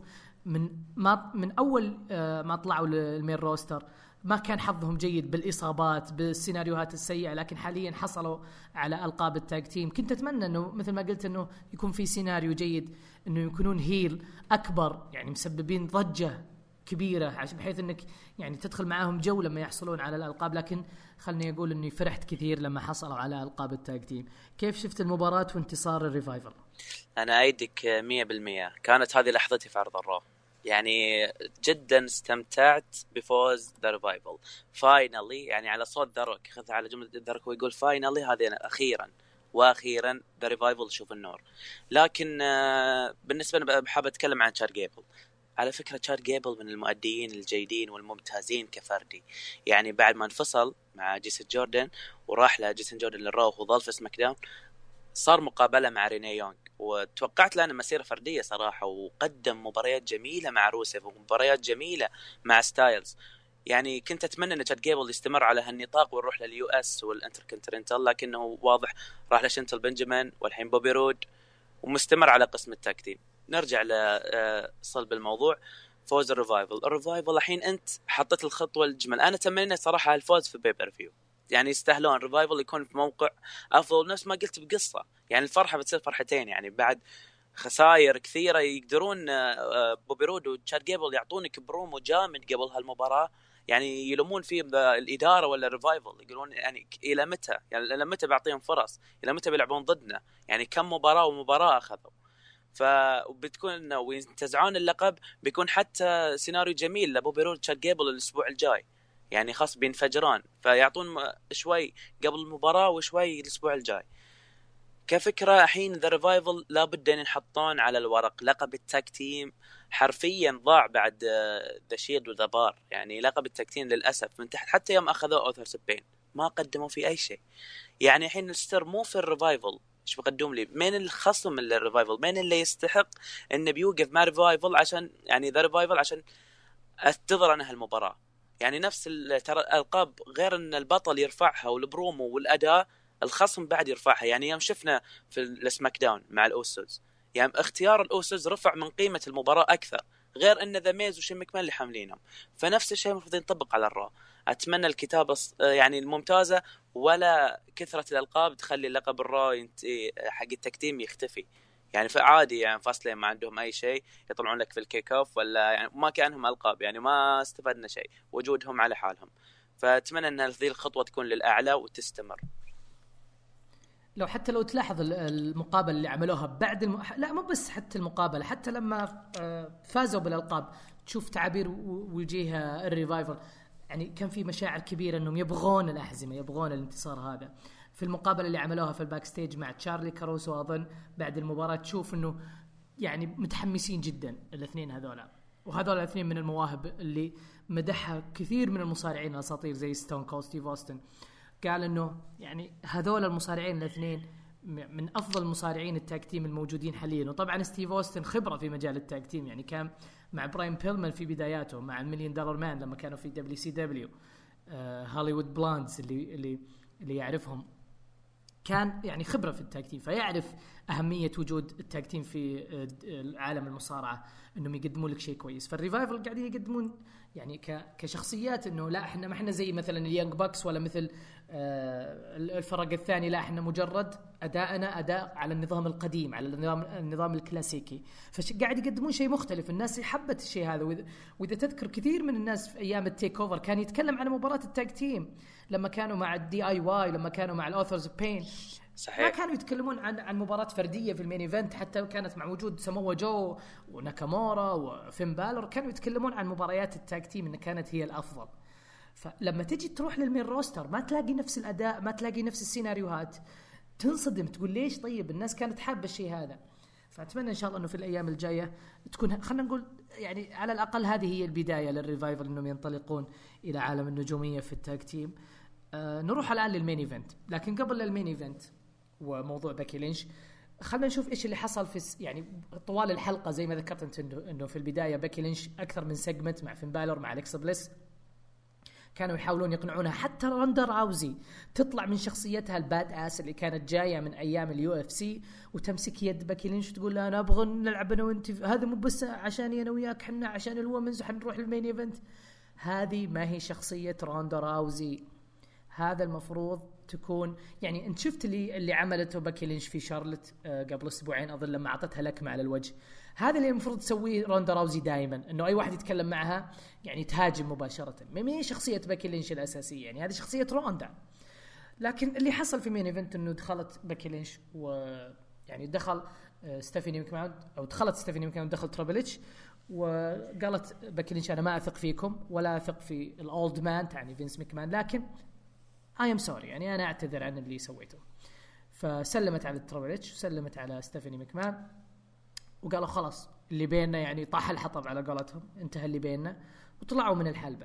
من أول ما طلعوا المين روستر ما كان حظهم جيد بالإصابات بالسيناريوهات السيئة، لكن حاليا حصلوا على ألقاب التاج تيم. كنت أتمنى أنه مثل ما قلت أنه يكون في سيناريو جيد، أنه يكونون هيل أكبر، يعني مسببين ضجة كبيرة بحيث أنك يعني تدخل معاهم جو لما يحصلون على الألقاب. لكن خلني أقول أني فرحت كثير لما حصلوا على ألقاب التاج تيم. كيف شفت المباراة وانتصار الريفايفل؟ أنا أيدك 100%. كانت هذه لحظتي في عرض الرو، يعني جدا استمتعت بفوز ذا ريفايفل فاينالي. يعني على صوت ذروك، خذ على جملة ذروك ويقول فاينالي، هذه أخيرا ذا ريفايفل شوف النور. لكن بالنسبة لي بحب أتكلم عن تشاد جيبل. على فكرة تشاد جيبل من المؤديين الجيدين والممتازين كفردي. يعني بعد ما انفصل مع جيسون جوردن وراح لجيسون جوردن للرو وظل في سماك داون، صار مقابلة مع ريني يونغ، وتوقعت له مسيرة فردية صراحة، وقدم مباريات جميلة مع روسيف ومباريات جميلة مع ستايلز. يعني كنت أتمنى أن تشاد جيبل يستمر على هالنطاق ويروح لليو اس والانتركونتيننتال، لكنه واضح راح لشنتل بنجامين والحين بوبي رود ومستمر على قسم التاج تيم. نرجع لصلب الموضوع، فوز الريفايفل الحين انت حطيت الخطوه الجمل. انا اتمنى صراحه الفوز في بيبر فيو، يعني يستاهلون. الريفايفل يكون في موقع افضل، نفس ما قلت بقصه، يعني الفرحه بتصير فرحتين. يعني بعد خسائر كثيره يقدرون بوبي رود وتشاد جيبل يعطونك برومو جامد قبل هالمباراه، يعني يلومون فيه الاداره ولا الريفايفل، يقولون يعني الى متى، يعني الى متى بعطيهم فرص، الى متى بيلعبون ضدنا، يعني كم مباراه ومباراه اخذوا. فبتكون وينتزعون اللقب، بيكون حتى سيناريو جميل لبوبي رود تشاد جيبل الاسبوع الجاي. يعني خاص بينفجران، فيعطون شوي قبل المباراة وشوي الأسبوع الجاي. كفكرة الحين ذا ريفايفل لابد أن ينحطون على الورق. لقب التاك تيم حرفيا ضاع بعد ذا شيلد وذا بار. يعني لقب التاك تيم للأسف من تحت، حتى يوم أخذوا أوثرز بين ما قدموا في أي شيء. يعني الحين الستر مو في الريفايفل، ايش بقدم لي؟ مين الخصم من الريفايفل؟ مين اللي يستحق انه بيوقف مع ريفايفل عشان يعني ذا ريفايفل عشان انتظر عنها المباراة؟ يعني نفس ترى الألقاب غير ان البطل يرفعها والبرومو والأداء، الخصم بعد يرفعها. يعني يوم شفنا في السماك داون مع الأوسوس، يعني اختيار الأوسوس رفع من قيمة المباراة أكثر، غير ان ذا ميز وشين مكمان اللي حاملينهم. فنفس الشيء المفروض ينطبق على الرا. اتمنى الكتابة يعني الممتازة، ولا كثرة الألقاب تخلي لقب الرا حق التكتيم يختفي. يعني فعادي يعني فاصلين ما عندهم أي شيء يطلعون لك في الكيك أوف، ولا يعني ما كأنهم ألقاب، يعني ما استفدنا شيء، وجودهم على حالهم. فأتمنى أن هذه الخطوة تكون للأعلى وتستمر. لو حتى لو تلاحظ المقابلة اللي عملوها بعد لا مو بس حتى المقابلة، حتى لما فازوا بالألقاب تشوف تعابير وجيه الريفايفل، يعني كان في مشاعر كبيرة انهم يبغون الأحزمة، يبغون الانتصار هذا. في المقابلة اللي عملوها في الباك ستيج مع تشارلي كاروسو أظن بعد المباراة، تشوف انه يعني متحمسين جدا الاثنين هذولا. وهذول الاثنين من المواهب اللي مدحها كثير من المصارعين الأساطير زي ستون كول ستيف أوستن. قال انه يعني هذول المصارعين الاثنين من افضل مصارعين التاج تيم الموجودين حاليا. وطبعا ستيف أوستن خبرة في مجال التاج تيم، يعني كان مع براين بيلمان في بداياته، مع المليون دولار مان لما كانوا في WCW، هوليوود بلاندز اللي يعرفهم، كان يعني خبرة في التاج تيم، فيعرف أهمية وجود التاج تيم في عالم المصارعة، إنهم يقدمون لك شيء كويس. فالريفايفل قاعدين يقدمون يعني كشخصيات إنه لا إحنا ما إحنا زي مثلا اليانج باكس ولا مثل الفرق الثاني، لا إحنا مجرد أداءنا أداء على النظام القديم، على النظام الكلاسيكي. فقاعد يقدمون شيء مختلف. الناس حبت الشيء هذا. وإذا تذكر كثير من الناس في أيام التيك أوفر كان يتكلم عن مباراة التاج تيم لما كانوا مع DIY، لما كانوا مع الأوثرز بين. صحيح. ما كانوا يتكلمون عن مباراة فردية في المين ايفنت، حتى كانت مع وجود ساموا جو وناكامورا وفين بالور، كانوا يتكلمون عن مباريات التاج تيم إن كانت هي الأفضل. فلما تجي تروح للمين روستر ما تلاقي نفس الأداء، ما تلاقي نفس السيناريوهات، تنصدم، تقول ليش؟ طيب الناس كانت حابة الشيء هذا. فأتمنى إن شاء الله إنه في الأيام الجاية تكون، خلنا نقول يعني على الأقل هذه هي البداية للريفايفل، إنهم ينطلقون إلى عالم النجومية في التاج تيم. نروح الآن للمين ايفنت. لكن قبل المين ايفنت وموضوع باكي لينش، خلنا نشوف إيش اللي حصل في يعني طوال الحلقة. زي ما ذكرت أنت إنه في البداية باكي لينش أكثر من سيجمنت مع فين بالور مع أليكسا بليس كانوا يحاولون يقنعونها. حتى راندا راوزي تطلع من شخصيتها الباد آس اللي كانت جاية من أيام UFC وتمسك يد باكي لينش وتقول لا أنا أبغى نلعب أنا وأنت، هذا مو بس عشاني أنا وياك، حنا عشان الومنز حنروح للمين ايفنت. هذه ما هي شخصية راندا راوزي. هذا المفروض تكون يعني انت شفت اللي عملته باكي لينش في شارلت قبل اسبوعين اظن لما اعطتها لكمه على الوجه. هذا اللي المفروض تسويه روندا راوزي دائما، انه اي واحد يتكلم معها يعني تهاجم مباشره. ما هي شخصيه باكي لينش الاساسيه، يعني هذه شخصيه روندا. لكن اللي حصل في مين ايفنت انه دخلت باكي لينش ويعني دخل ستيفاني ماكمان، او دخلت ستيفاني ماكمان ودخل تريبل اتش، وقالت باكي لينش انا ما اثق فيكم ولا اثق في الاولد مان يعني فينس ماكمان، لكن I am sorry، يعني أنا أعتذر عن اللي سويته. فسلمت على التريبل اتش وسلمت على ستيفاني ماكمان، وقالوا خلاص اللي بيننا يعني طاح الحطب على قولتهم، انتهى اللي بيننا، وطلعوا من الحلبة.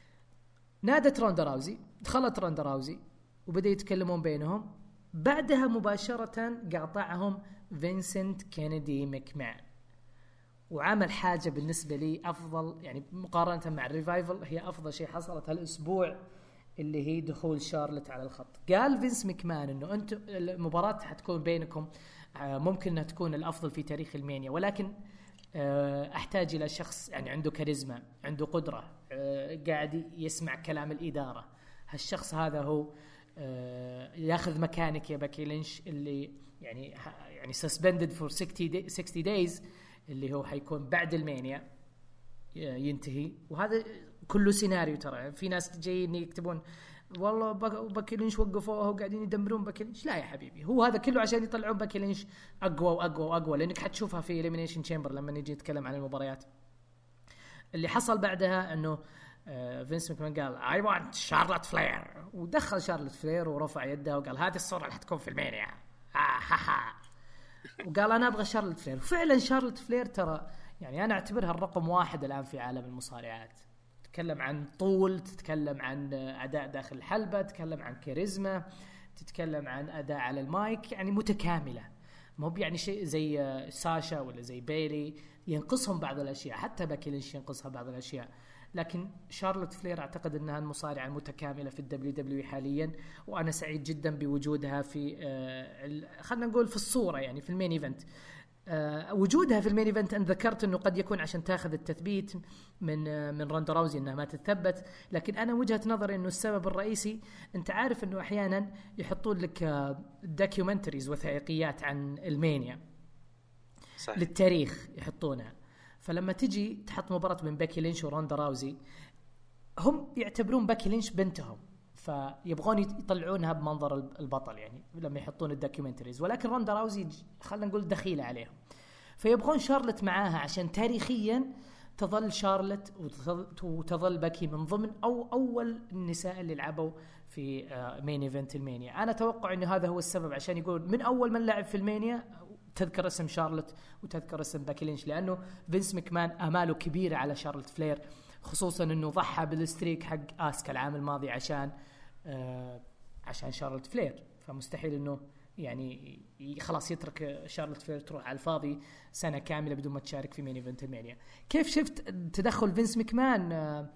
نادت روندا راوزي، دخلت روندا راوزي وبدأ يتكلمون بينهم. بعدها مباشرة قاطعهم فينسنت كينيدي ماكمان، وعمل حاجة بالنسبة لي أفضل يعني مقارنة مع الريفايفل، هي أفضل شيء حصلت هالأسبوع، اللي هي دخول شارلت على الخط. قال فينس ماكمان انه انتم المباراة حتكون بينكم ممكن انها تكون الافضل في تاريخ المانيا، ولكن احتاج الى شخص يعني عنده كاريزما، عنده قدرة، قاعد يسمع كلام الادارة. هالشخص هذا هو ياخذ مكانك يا باكي لينش، اللي يعني suspended for 60 days، اللي هو حيكون بعد المانيا ينتهي. وهذا كله سيناريو. ترى في ناس جايين يكتبون والله باكي لينش وقفوه وقاعدين يدمرون باكي لينش. لا يا حبيبي، هو هذا كله عشان يطلعون باكي لينش اقوى واقوى واقوى، لانك حتشوفها في إليمينيشن تشامبر لما نيجي نتكلم عن المباريات. اللي حصل بعدها انه فينس ماكمان قال اي وانت شارلوت فلير، ودخل شارلوت فلير ورفع يده وقال هذه الصورة اللي حتكون في المانيا. وقال أنا أبغى شارلوت فلير. وفعلا شارلوت فلير ترى يعني أنا أعتبرها الرقم 1 الآن في عالم المصارعات. تتكلم عن طول، تتكلم عن أداء داخل الحلبة، تتكلم عن كاريزما، تتكلم عن أداء على المايك، يعني متكاملة. مو يعني شيء زي ساشا ولا زي بيلي ينقصهم بعض الأشياء، حتى باكي لينش ينقصها بعض الأشياء، لكن شارلوت فلير أعتقد أنها المصارعة المتكاملة في الدبليو حاليا. وأنا سعيد جدا بوجودها في خلنا نقول في الصورة، يعني في المين إيفنت. وجودها في المين إيفنت، أن ذكرت أنه قد يكون عشان تاخذ التثبيت من روندا راوزي أنها ما تتثبت، لكن أنا وجهة نظري أنه السبب الرئيسي، أنت عارف أنه أحيانا يحطون لك دوكيومنتريز، وثائقيات عن المانيا صحيح. للتاريخ يحطونها. فلما تجي تحط مباراة بين باكي لينش وروندا راوزي، هم يعتبرون باكي لينش بنتهم، فيبغون يطلعونها بمنظر البطل يعني لما يحطون الدوكيومنتريز، ولكن روندا راوزي خلنا نقول دخيلة عليهم، فيبغون شارلت معاها عشان تاريخيا تظل شارلت وتظل باكي من ضمن أول النساء اللي لعبوا في مين إيفنت المانيا. أنا أتوقع أنه هذا هو السبب، عشان يقول من أول من لعب في المانيا تذكر اسم شارلت وتذكر اسم باكي لينش، لأنه فينس مكمان أماله كبيرة على شارلت فلير، خصوصا أنه ضحى بالستريك حق آسكا العام الماضي عشان شارلت فلير، فمستحيل أنه يعني خلاص يترك شارلت فلير تروح على الفاضي سنة كاملة بدون ما تشارك في مين إيفنت المانيا. كيف شفت تدخل فينس مكمان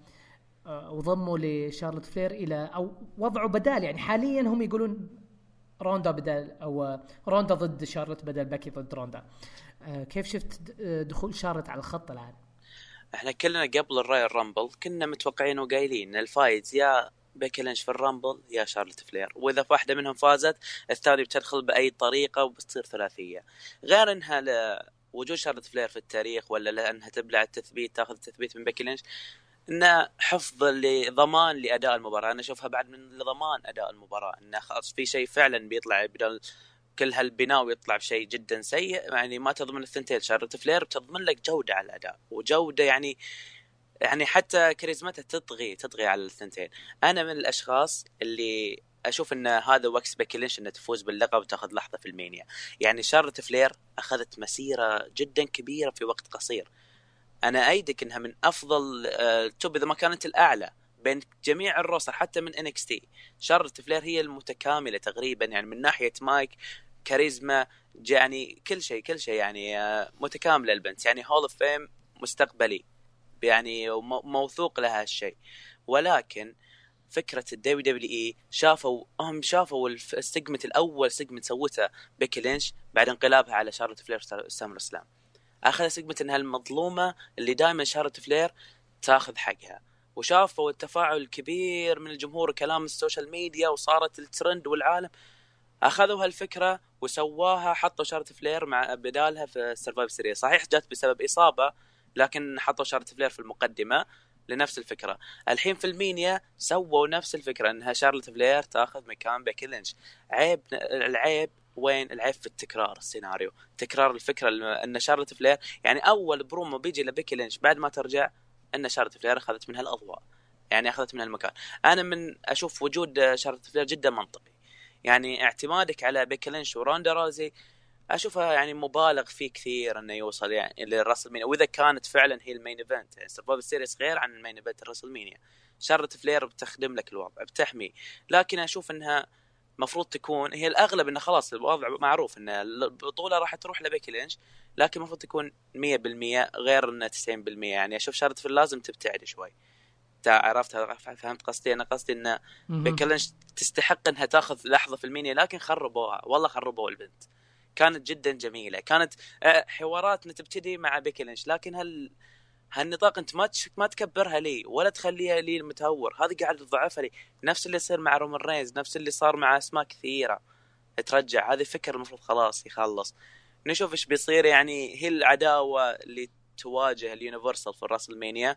وضمه لشارلت فلير إلى أو وضعه بدال؟ يعني حاليا هم يقولون روندا بدل أو روندا ضد شارلت بدل باكي ضد روندا. كيف شفت دخول شارلت على الخط الآن؟ احنا كلنا قبل الرايل رامبل كنا متوقعين وقايلين الفايز يا باكي لينش في الرامبل يا شارلت فلير، واذا واحدة منهم فازت الثانية بتدخل بأي طريقة وبتصير ثلاثية. غير انها وجود شارلت فلير في التاريخ، ولا لانها تبلع التثبيت، تاخذ التثبيت من باكي لينش، انه حفظ لضمان لاداء المباراه. انا اشوفها بعد من ضمان اداء المباراه، انه خلاص في شيء فعلا بيطلع بدل كل هالبناء ويطلع بشيء جدا سيء، يعني ما تضمن الثنتين. شارلوت فلير بتضمن لك جوده على الاداء وجوده، يعني حتى كاريزمتها تطغي على الثنتين. انا من الاشخاص اللي اشوف ان هذا وكس باكي لينش انها تفوز باللقب وتاخذ لحظه في المانيا. يعني شارلوت فلير اخذت مسيره جدا كبيره في وقت قصير. أنا أيدك إنها من أفضل توب إذا ما كانت الأعلى بين جميع الروستر حتى من NXT. شارلوت فلير هي المتكاملة تقريبا، يعني من ناحية مايك، كاريزما، يعني كل شيء يعني متكاملة البنت، يعني هول اوف فيم مستقبلي، يعني موثوق لها الشيء. ولكن فكرة WWE شافوا السيجمنت الأول سيجمنت سوته باكي لينش بعد انقلابها على شارلوت فلير سامر اسلام، أخذ سيجمنت إنها المظلومة اللي دائما شارلوت فلير تاخذ حقها، وشافوا التفاعل الكبير من الجمهور، كلام السوشيال ميديا، وصارت الترند والعالم. أخذوا هالفكرة وسواها، حطوا شارلوت فلير مع بدالها في السرفايف سيريز. صحيح جات بسبب إصابة، لكن حطوا شارلوت فلير في المقدمة لنفس الفكرة. الحين في المانيا سووا نفس الفكرة، إنها شارلوت فلير تاخذ مكان باكي لينش. العيب وين؟ العيب في التكرار، السيناريو، تكرار الفكرة أن شارلوت فلير، يعني أول برومو بيجي لبيكي لينش بعد ما ترجع أن شارلوت فلير أخذت منها الأضواء، يعني أخذت منها المكان. أنا من أشوف وجود شارلوت فلير جدا منطقي، يعني اعتمادك على بيكي لينش وروندا راوزي أشوفها يعني مبالغ فيه كثير أنه يوصل يعني للراسلمينيا. وإذا كانت فعلا هي المين إيفنت، يعني سرفايفر سيريس غير عن المين إيفنت الراسلمينيا، شارلوت فلير بتخدم لك الوضع، بتحمي. لكن أشوف أنها مفروض تكون هي الأغلب، إنه خلاص الوضع معروف إن البطولة راح تروح لبيكي لينش، لكن مفروض تكون 100% غير إنه 90%. يعني أشوف شارلوت فلير لازم تبتعد شوي. عرفت؟ فهمت قصدي؟ أنا قصدي إن بيكي لينش تستحق إنها تأخذ لحظة في المينيا، لكن خربوها، والله خربوا البنت. كانت جدا جميلة، كانت حواراتنا تبتدي مع بيكي لينش، لكن هالنطاق انت ما تكبرها لي ولا تخليها لي المتهور، هذه قاعد تضعفها لي. نفس اللي يصير مع رومان رينز، نفس اللي صار مع اسماء كثيره ترجع. هذه فكره المفروض خلاص يخلص، نشوف ايش بيصير. يعني هي العداوه اللي تواجه اليونيفرسال في الراسلمانيا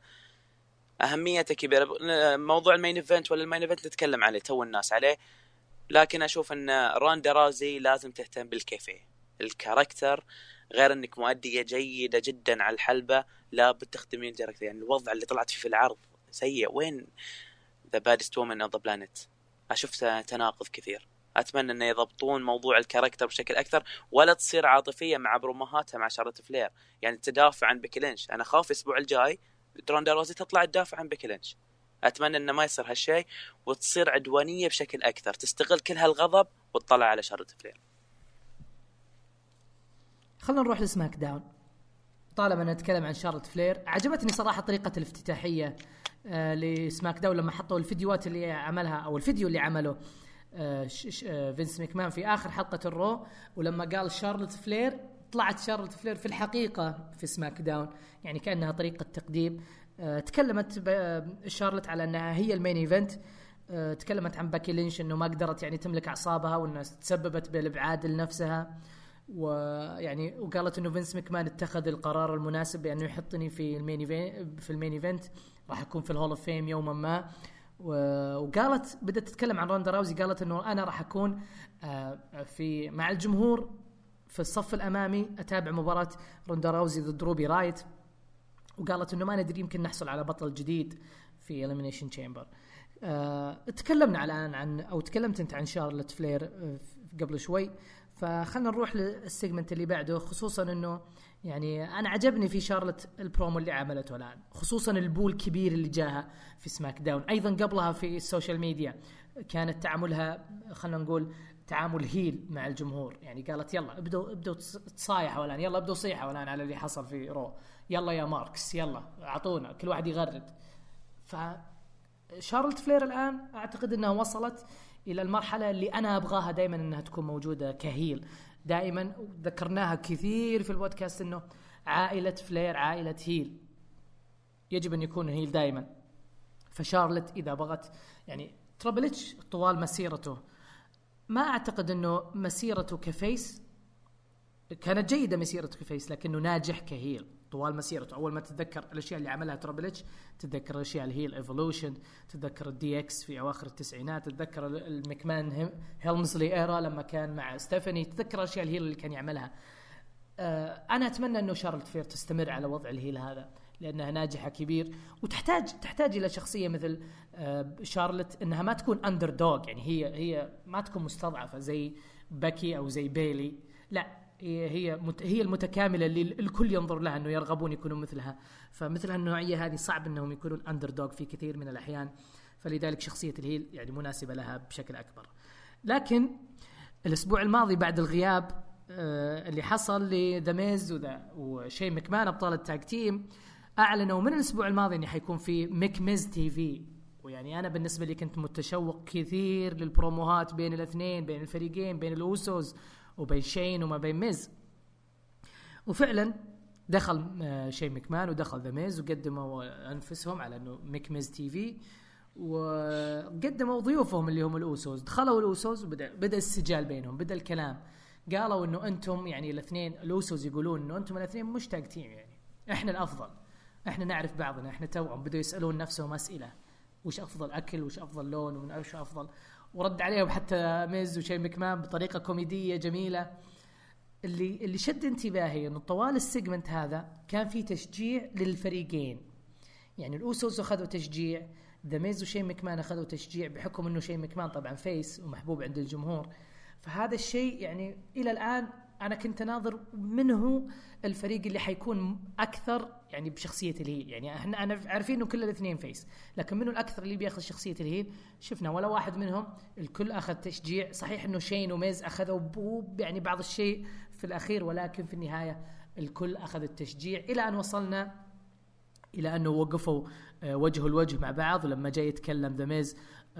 اهميته كبيره. موضوع المين ايفنت ولا المين ايفنت نتكلم عليه تو الناس عليه، لكن اشوف ان روندا راوزي لازم تهتم بالكيفيه، الكاركتر، غير انك مؤدية جيدة جدا على الحلبة، لا بتخدمين دايركت. يعني الوضع اللي طلعت فيه في العرض سيء. وين ذا بادست وومن اون ذا بلانيت؟ اشوف تناقض كثير. اتمنى انه يضبطون موضوع الكاركتر بشكل اكثر، ولا تصير عاطفيه مع بروموهاتها مع شارلوت فلير، يعني تدافع عن بيكي لينش. انا خاف الاسبوع الجاي روندا روزي تطلع تدافع عن بيكي لينش. اتمنى انه ما يصير هالشيء وتصير عدوانيه بشكل اكثر، تستغل كل هالغضب وتطلع على شارلوت فلير. خلنا نروح لسماك داون. طالما نتكلم عن شارلوت فلير، عجبتني صراحه طريقه الافتتاحيه لسماك داون لما حطوا الفيديوهات اللي عملها، او الفيديو اللي عمله فينس ميكمان في آخر حلقة الرو، ولما قال شارلوت فلير، طلعت شارلوت فلير في الحقيقة في سماك داون، يعني كأنها طريقة تقديم. تكلمت شارلوت على أنها هي المين ايفنت، تكلمت عن باكي لينش أنه ما قدرت يعني تملك أعصابها، وأنها تسببت بالإبعاد لنفسها، ويعني وقالت أنه فينس ميكمان اتخذ القرار المناسب بأنه يحطني في المين ايفنت، راح أكون في الهول اوف فيم يوما ما. وقالت بدأت تتكلم عن روندا راوزي، قالت انه انا راح اكون في مع الجمهور في الصف الامامي اتابع مباراة روندا راوزي ضد روبي رايت، وقالت انه ما ندري يمكن نحصل على بطل جديد في إليمينيشن تشامبر. تكلمنا الان عن، او تكلمت انت عن شارلوت فلير قبل شوي، فخلنا نروح للسيجمنت اللي بعده. خصوصا انه يعني انا عجبني في شارلوت البرومو اللي عملته الان، خصوصا البول الكبير اللي جاها في سماك داون. ايضا قبلها في السوشيال ميديا كانت تعاملها، خلنا نقول تعامل هيل مع الجمهور، يعني قالت يلا ابدوا تصايحوا الان، يلا ابدوا صيحوا الان على اللي حصل في رو، يلا يا ماركس يلا اعطونا، كل واحد يغرد. فشارلوت فلير الان اعتقد انها وصلت الى المرحله اللي انا ابغاها دائما انها تكون موجوده كهيل. دائما ذكرناها كثير في البودكاست انه عائله فلير عائله هيل، يجب ان يكون هيل دائما. فشارلوت اذا بغت، يعني تريبل اتش طوال مسيرته ما اعتقد انه مسيرته كفيس كانت جيده، مسيرته كفيس، لكنه ناجح كهيل طوال مسيرته. اول ما تتذكر الاشياء اللي عملها تريبل اتش، تتذكر الاشياء الهيل ايفولوشن، تتذكر الدي اكس في اواخر التسعينات، تتذكر المكمان هيلمزلي ايرا لما كان مع ستيفاني، تتذكر الاشياء الهيل اللي كان يعملها. انا اتمنى انه شارلوت فلير تستمر على وضع الهيل هذا، لانها ناجحه كبير، وتحتاج الى شخصيه مثل شارلوت، انها ما تكون اندر دوغ، يعني هي ما تكون مستضعفه زي باكي او زي بيلي، لا هي المتكامله اللي الكل ينظر لها انه يرغبون يكونوا مثلها. فمثل هالنوعيه هذه صعب انهم يكونون اندر دوغ في كثير من الاحيان، فلذلك شخصيه الهيل يعني مناسبه لها بشكل اكبر. لكن الاسبوع الماضي بعد الغياب اللي حصل لذا ميز وشي مكمان ابطال التاج تيم، اعلنوا من الاسبوع الماضي انه حيكون في ميك ميز تي في. ويعني انا بالنسبه لي كنت متشوق كثير للبروموهات بين الاثنين، بين الفريقين، بين الاوسوس وبين شين وما بين ميز. وفعلا دخل شي مكمان ودخل ذا ميز وقدموا انفسهم على انه ميك ميز تي في، وقدموا ضيوفهم اللي هم الاوسوس. دخلوا الاوسوس وبدا السجال بينهم، بدا الكلام. قالوا انه انتم يعني الاثنين، الاوسوس يقولون انه انتم الاثنين مش تاج تيم، يعني احنا الافضل، احنا نعرف بعضنا، احنا توأم. بدوا يسالون نفسهم اسئله، وش افضل اكل، وش افضل لون، ومن وش افضل. ورد عليهم حتى ميز وشي مكمان بطريقه كوميديه جميله. اللي شد انتباهي انه طوال السيجمنت هذا كان في تشجيع للفريقين، يعني الاوسوس اخذوا تشجيع، ذا ميز وشي مكمان اخذوا تشجيع، بحكم انه شي مكمان طبعا فيس ومحبوب عند الجمهور. فهذا الشيء يعني الى الان انا كنت ناظر منه الفريق اللي حيكون اكثر يعني بشخصيه الهيل. يعني احنا عارفين انه كل الاثنين فيس، لكن منه الاكثر اللي بياخذ شخصيه الهيل. شفنا ولا واحد منهم، الكل اخذ تشجيع. صحيح انه شين وميز اخذوا يعني بعض الشيء في الاخير، ولكن في النهايه الكل اخذ التشجيع، الى ان وصلنا الى انه وقفوا وجه الوجه مع بعض. ولما جاي يتكلم ذا ميز،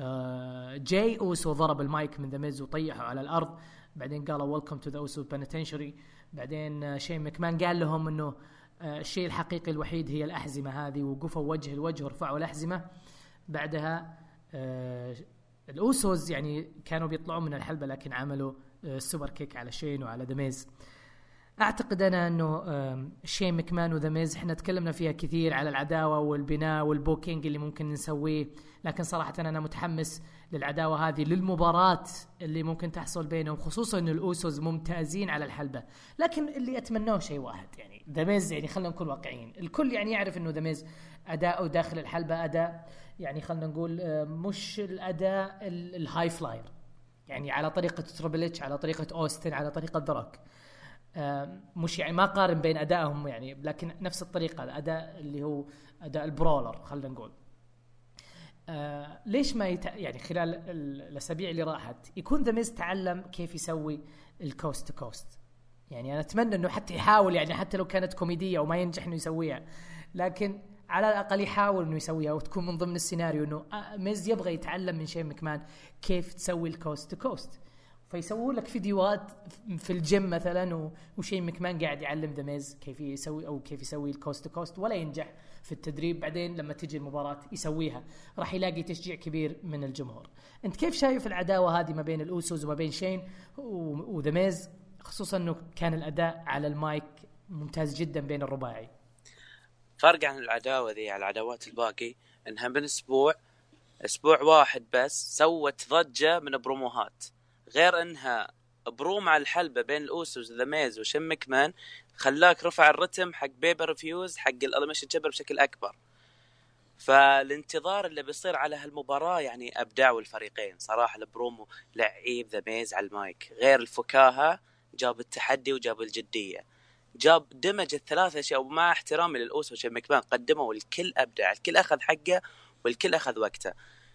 جاي اوسو ضرب المايك من ذا ميز وطيحه على الارض. بعدين قالوا ويلكم تو ذا اوسو بنتنشري. بعدين شين مكمان قال لهم انه الشيء الحقيقي الوحيد هي الأحزمة هذه، وقفوا وجه الوجه ورفعوا الأحزمة. بعدها الأوسوس يعني كانوا بيطلعون من الحلبة، لكن عملوا سوبر كيك على شين وعلى دميز. اعتقد انا انه شين مكمان وذا ميز احنا تكلمنا فيها كثير على العداوه والبناء والبوكينج اللي ممكن نسويه، لكن صراحه انا متحمس للعداوه هذه، للمباراه اللي ممكن تحصل بينهم، خصوصا ان الاوسوس ممتازين على الحلبه. لكن اللي اتمناه شيء واحد، يعني ذا ميز، يعني خلينا نكون واقعيين، الكل يعني يعرف انه ذا ميز اداؤه داخل الحلبه اداء يعني خلينا نقول مش الاداء الهاي فلاير، يعني على طريقه تريبل اتش، على طريقه اوستن، على طريقه دراك، مش يعني ما قارن بين أدائهم يعني، لكن نفس الطريقة الأداء اللي هو أداء البرولر خلنا نقول. ليش ما يعني خلال الأسابيع اللي راحت يكون ذا ميز تعلم كيف يسوي الكوست تو كوست؟ يعني أنا أتمنى إنه حتى يحاول، يعني حتى لو كانت كوميدية وما ينجح إنه يسويها، لكن على الأقل يحاول إنه يسويها وتكون من ضمن السيناريو إنه ميز يبغى يتعلم من شين مكمان كيف تسوي الكوست تو كوست، فيسووا لك فيديوهات في الجيم مثلا وشيء مكمان قاعد يعلم ذا ميز كيف يسوي او كيف يسوي الكوست تو كوست، ولا ينجح في التدريب، بعدين لما تجي المباراة يسويها راح يلاقي تشجيع كبير من الجمهور. انت كيف شايف العداوة هذه ما بين الأوسوس وما بين شين وذا ميز، خصوصا انه كان الاداء على المايك ممتاز جدا بين الرباعي؟ فرق عن العداوة ذي على العداوات الباقي انها من اسبوع واحد بس سوت ضجة من بروموهات، غير انها بروم على الحلبة بين الأوسوس ذا ميز وشين مكمان خلاك رفع الرتم حق بيبر فيوز حق الاليميشن تشامبر بشكل اكبر. فالانتظار اللي بيصير على هالمباراة يعني ابدعوا الفريقين صراحة. البرومو لعيب ذا ميز على المايك، غير الفكاهة جاب التحدي وجاب الجدية، جاب دمج الثلاثة اشياء. ومع احترامي للأوسوس وشين مكمان قدموا الكل ابدع، الكل اخذ حقه والكل اخذ وقته.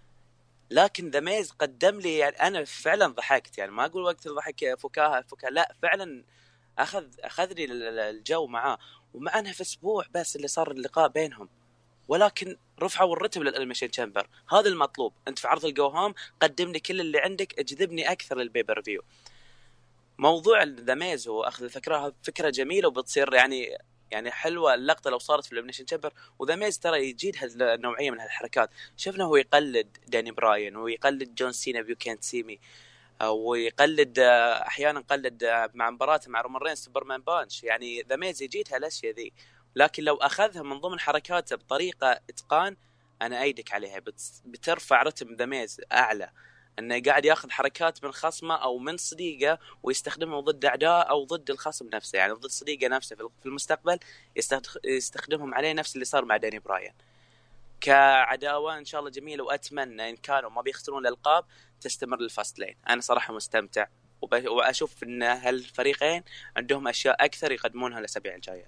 لكن ذا ميز قدم لي يعني انا فعلا ضحكت، يعني ما اقول وقت الضحك فكاهه لا فعلا اخذ لي الجو معاه. ومع انها في اسبوع بس اللي صار اللقاء بينهم، ولكن رفعوا الرتم للألميشن تشامبر. هذا المطلوب، انت في عرض الجو هوم قدم لي كل اللي عندك، اجذبني اكثر للبيبر فيو. موضوع ذا ميز هو اخذ فكره جميله وبتصير يعني حلوه اللقطه لو صارت في الألميشن تشامبر. وذا ميز ترى يجيد هالنوعيه من هالحركات، شفنا هو يقلد داني براين ويقلد جون سينا بيو كانت سيمي، ويقلد احيانا قلد مع مباراته مع رومان رينز سوبرمان بانش. يعني ذا ميز يجيد هالاشياء ذي، لكن لو اخذها من ضمن حركاته بطريقه اتقان انا ايدك عليها بترفع رتم ذا ميز اعلى. انه قاعد ياخذ حركات من خصمه او من صديقه ويستخدمهم ضد اعداء او ضد الخصم نفسه، يعني ضد صديقه نفسه في المستقبل يستخدمهم عليه، نفس اللي صار مع داني براين. كعداوه ان شاء الله جميله، واتمنى ان كانوا ما بيخسرون الالقاب تستمر للفاست لين. انا صراحه مستمتع واشوف ان هالفريقين عندهم اشياء اكثر يقدمونها الاسابيع الجايه.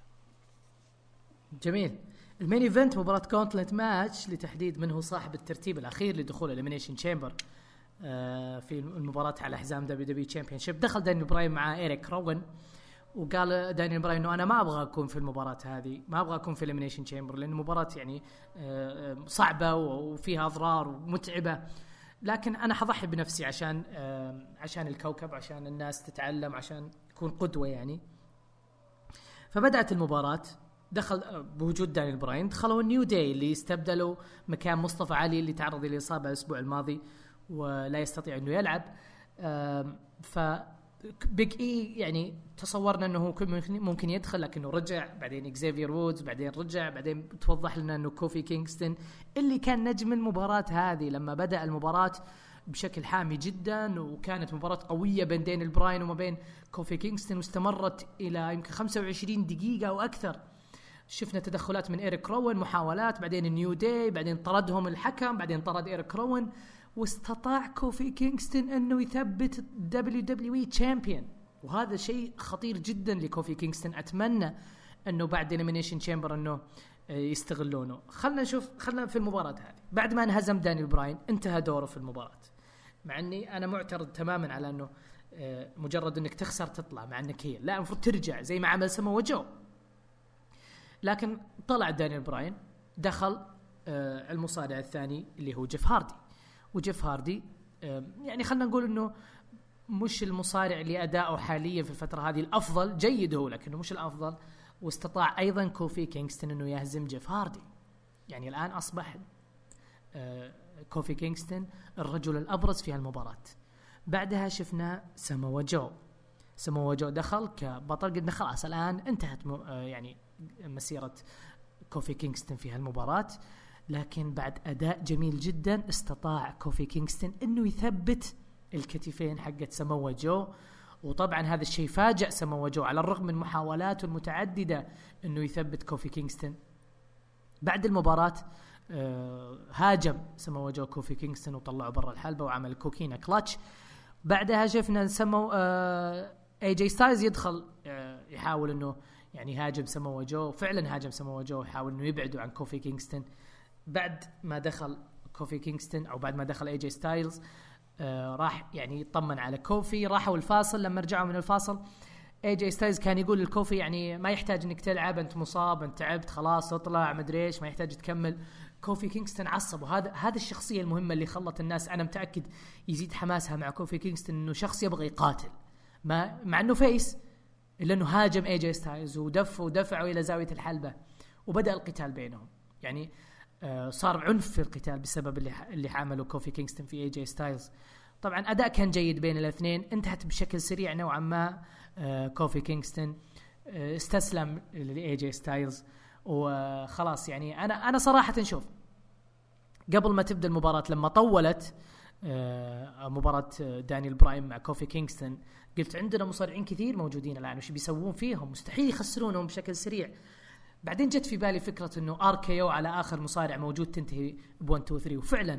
جميل. المين ايفنت مباراة كونتلنت ماتش لتحديد من هو صاحب الترتيب الأخير لدخول الإليمينيشن تشامبر في المباراة على حزام دبليو تشامبيونشيب. دخل دانيال براين مع إيريك روين، وقال دانيال براين إنه أنا ما أبغى أكون في المباراة هذه، ما أبغى أكون في الإليمينيشن تشامبر، لأن المباراة يعني صعبة وفيها أضرار ومتعبة، لكن أنا حضحي بنفسي عشان الكوكب، عشان الناس تتعلم، عشان يكون قدوة يعني. فبدأت المباراة، دخل بوجود دانيال براين، دخلوا النيو داي اللي استبدلوا مكان مصطفى علي اللي تعرض للإصابة الأسبوع الماضي ولا يستطيع أنه يلعب. فبيج إي يعني تصورنا أنه ممكن يدخل، لكنه رجع، بعدين إكزافير وودز، بعدين رجع، بعدين توضح لنا أنه كوفي كينغستون اللي كان نجم المباراة هذه لما بدأ المباراة بشكل حامي جدا، وكانت مباراة قوية بين دانيال براين وما بين كوفي كينغستون، واستمرت إلى يمكن 25 دقيقة أو أكثر. شفنا تدخلات من إيريك روين، محاولات، بعدين النيو داي، بعدين طردهم الحكم، بعدين طرد إيريك روين، واستطاع كوفي كينغستون أنه يثبت WWE تشامبيون، وهذا شيء خطير جدا لكوفي كينغستون. أتمنى أنه بعد إليمينيشن تشامبر أنه يستغلونه. خلنا في المباراة هذه، بعد ما انهزم دانيال براين انتهى دوره في المباراة، مع أني أنا معترض تماما على أنه مجرد أنك تخسر تطلع، مع أنك هي لا، المفروض ترجع زي ما عمل سمو وجو. لكن طلع دانيال براين، دخل المصارع الثاني اللي هو جيف هاردي. وجيف هاردي يعني خلنا نقول انه مش المصارع اللي اداؤه حاليا في الفترة هذه الافضل، جيد هو لكنه مش الافضل. واستطاع ايضا كوفي كينغستون انه يهزم جيف هاردي. يعني الان اصبح كوفي كينغستون الرجل الابرز في هالمباراة. بعدها شفنا سامو جو سمو جو دخل كبطل، قلنا خلاص الآن انتهت يعني مسيرة كوفي كينغستون في هالمباراة. لكن بعد أداء جميل جدا استطاع كوفي كينغستون أنه يثبت الكتفين حقت سمو جو، وطبعا هذا الشيء فاجأ سمو جو على الرغم من محاولاته المتعددة أنه يثبت كوفي كينغستون. بعد المباراة هاجم سمو جو كوفي كينغستون وطلعه برا الحلبة وعمل كوكينا كلاتش. بعدها شفنا سمو اي جي ستايلز يدخل يحاول انه يعني هاجم سمو جو، فعلا هاجم سمو جو يحاول انه يبعده عن كوفي كينغستون. بعد ما دخل كوفي كينغستون او بعد ما دخل اي جي ستايلز راح يعني يطمن على كوفي. راحوا الفاصل، لما رجعوا من الفاصل اي جي ستايلز كان يقول للكوفي يعني ما يحتاج انك تلعب، انت مصاب، انت تعبت، خلاص اطلع، مدري ايش، ما يحتاج تكمل. كوفي كينغستون عصب، وهذا الشخصية المهمة اللي خلت الناس أنا متأكد يزيد حماسها مع كوفي كينغستون، إنه شخص يبغى يقاتل مع إنه فيس، إلا إنه هاجم اي جي ستايلز ودفعه إلى زاوية الحلبة وبدأ القتال بينهم. يعني صار عنف في القتال بسبب اللي عمله كوفي كينغستون في اي جي ستايلز. طبعا أداء كان جيد بين الاثنين، انتهت بشكل سريع نوعا ما. كوفي كينغستون استسلم لاي جي ستايلز وخلاص. يعني أنا صراحة نشوف قبل ما تبدأ المباراة لما طولت مباراة دانيال براين مع كوفي كينغستون، قلت عندنا مصارعين كثير موجودين الآن وش بيسوون فيهم، مستحيل يخسرونهم بشكل سريع. بعدين جت في بالي فكرة إنه RKO على آخر مصارع موجود تنتهي ب1 2 3، وفعلا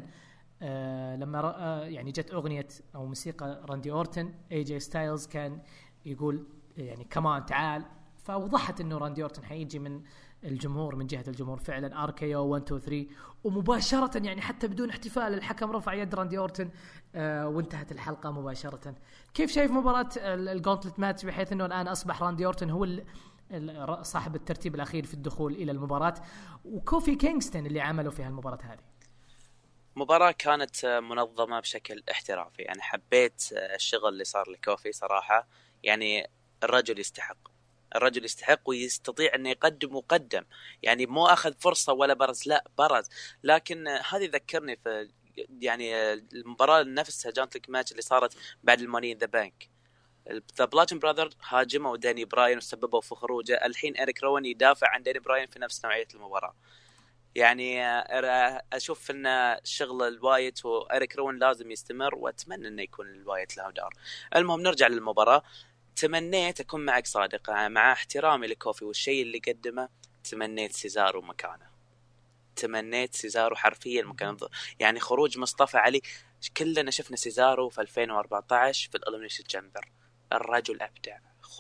لما يعني جت أغنية أو موسيقى راندي أورتن، اي جي ستايلز كان يقول يعني كمان تعال، فوضحت إنه راندي أورتن حيجي من الجمهور، من جهة الجمهور. فعلا RKO 1 2 3 ومباشرة يعني حتى بدون احتفال الحكم رفع يد راندي أورتن وانتهت الحلقة مباشرة. كيف شايف مباراة الجونتلت ماتش بحيث انه الآن أصبح راندي أورتن هو صاحب الترتيب الأخير في الدخول إلى المباراة، وكوفي كينغستون اللي عملوا فيها المباراة هذه؟ مباراة كانت منظمة بشكل احترافي. يعني حبيت الشغل اللي صار لكوفي صراحة. يعني الرجل يستحق ويستطيع أن يقدم وقدم، يعني مو أخذ فرصة ولا برز، لا برز. لكن هذه ذكرني في يعني المباراة نفسها جانتلك ماتش اللي صارت بعد الماني ذا بانك. ذا بلاجن براذر هاجموا داني براين وسببوا في خروجه. الحين إريك روان يدافع عن داني براين في نفس نوعية المباراة. يعني أشوف أن شغل الوايت وإريك روان لازم يستمر، وأتمنى أنه يكون الوايت له دار. المهم نرجع للمباراة. تمنيت أكون معك صادق، مع احترامي لكوفي والشيء اللي قدمه، تمنيت سيزارو مكانه، تمنيت سيزارو حرفيا مكانه. يعني خروج مصطفى علي، كلنا شفنا سيزارو في 2014 في الإليمينيشن تشامبر. الرجل أبدع،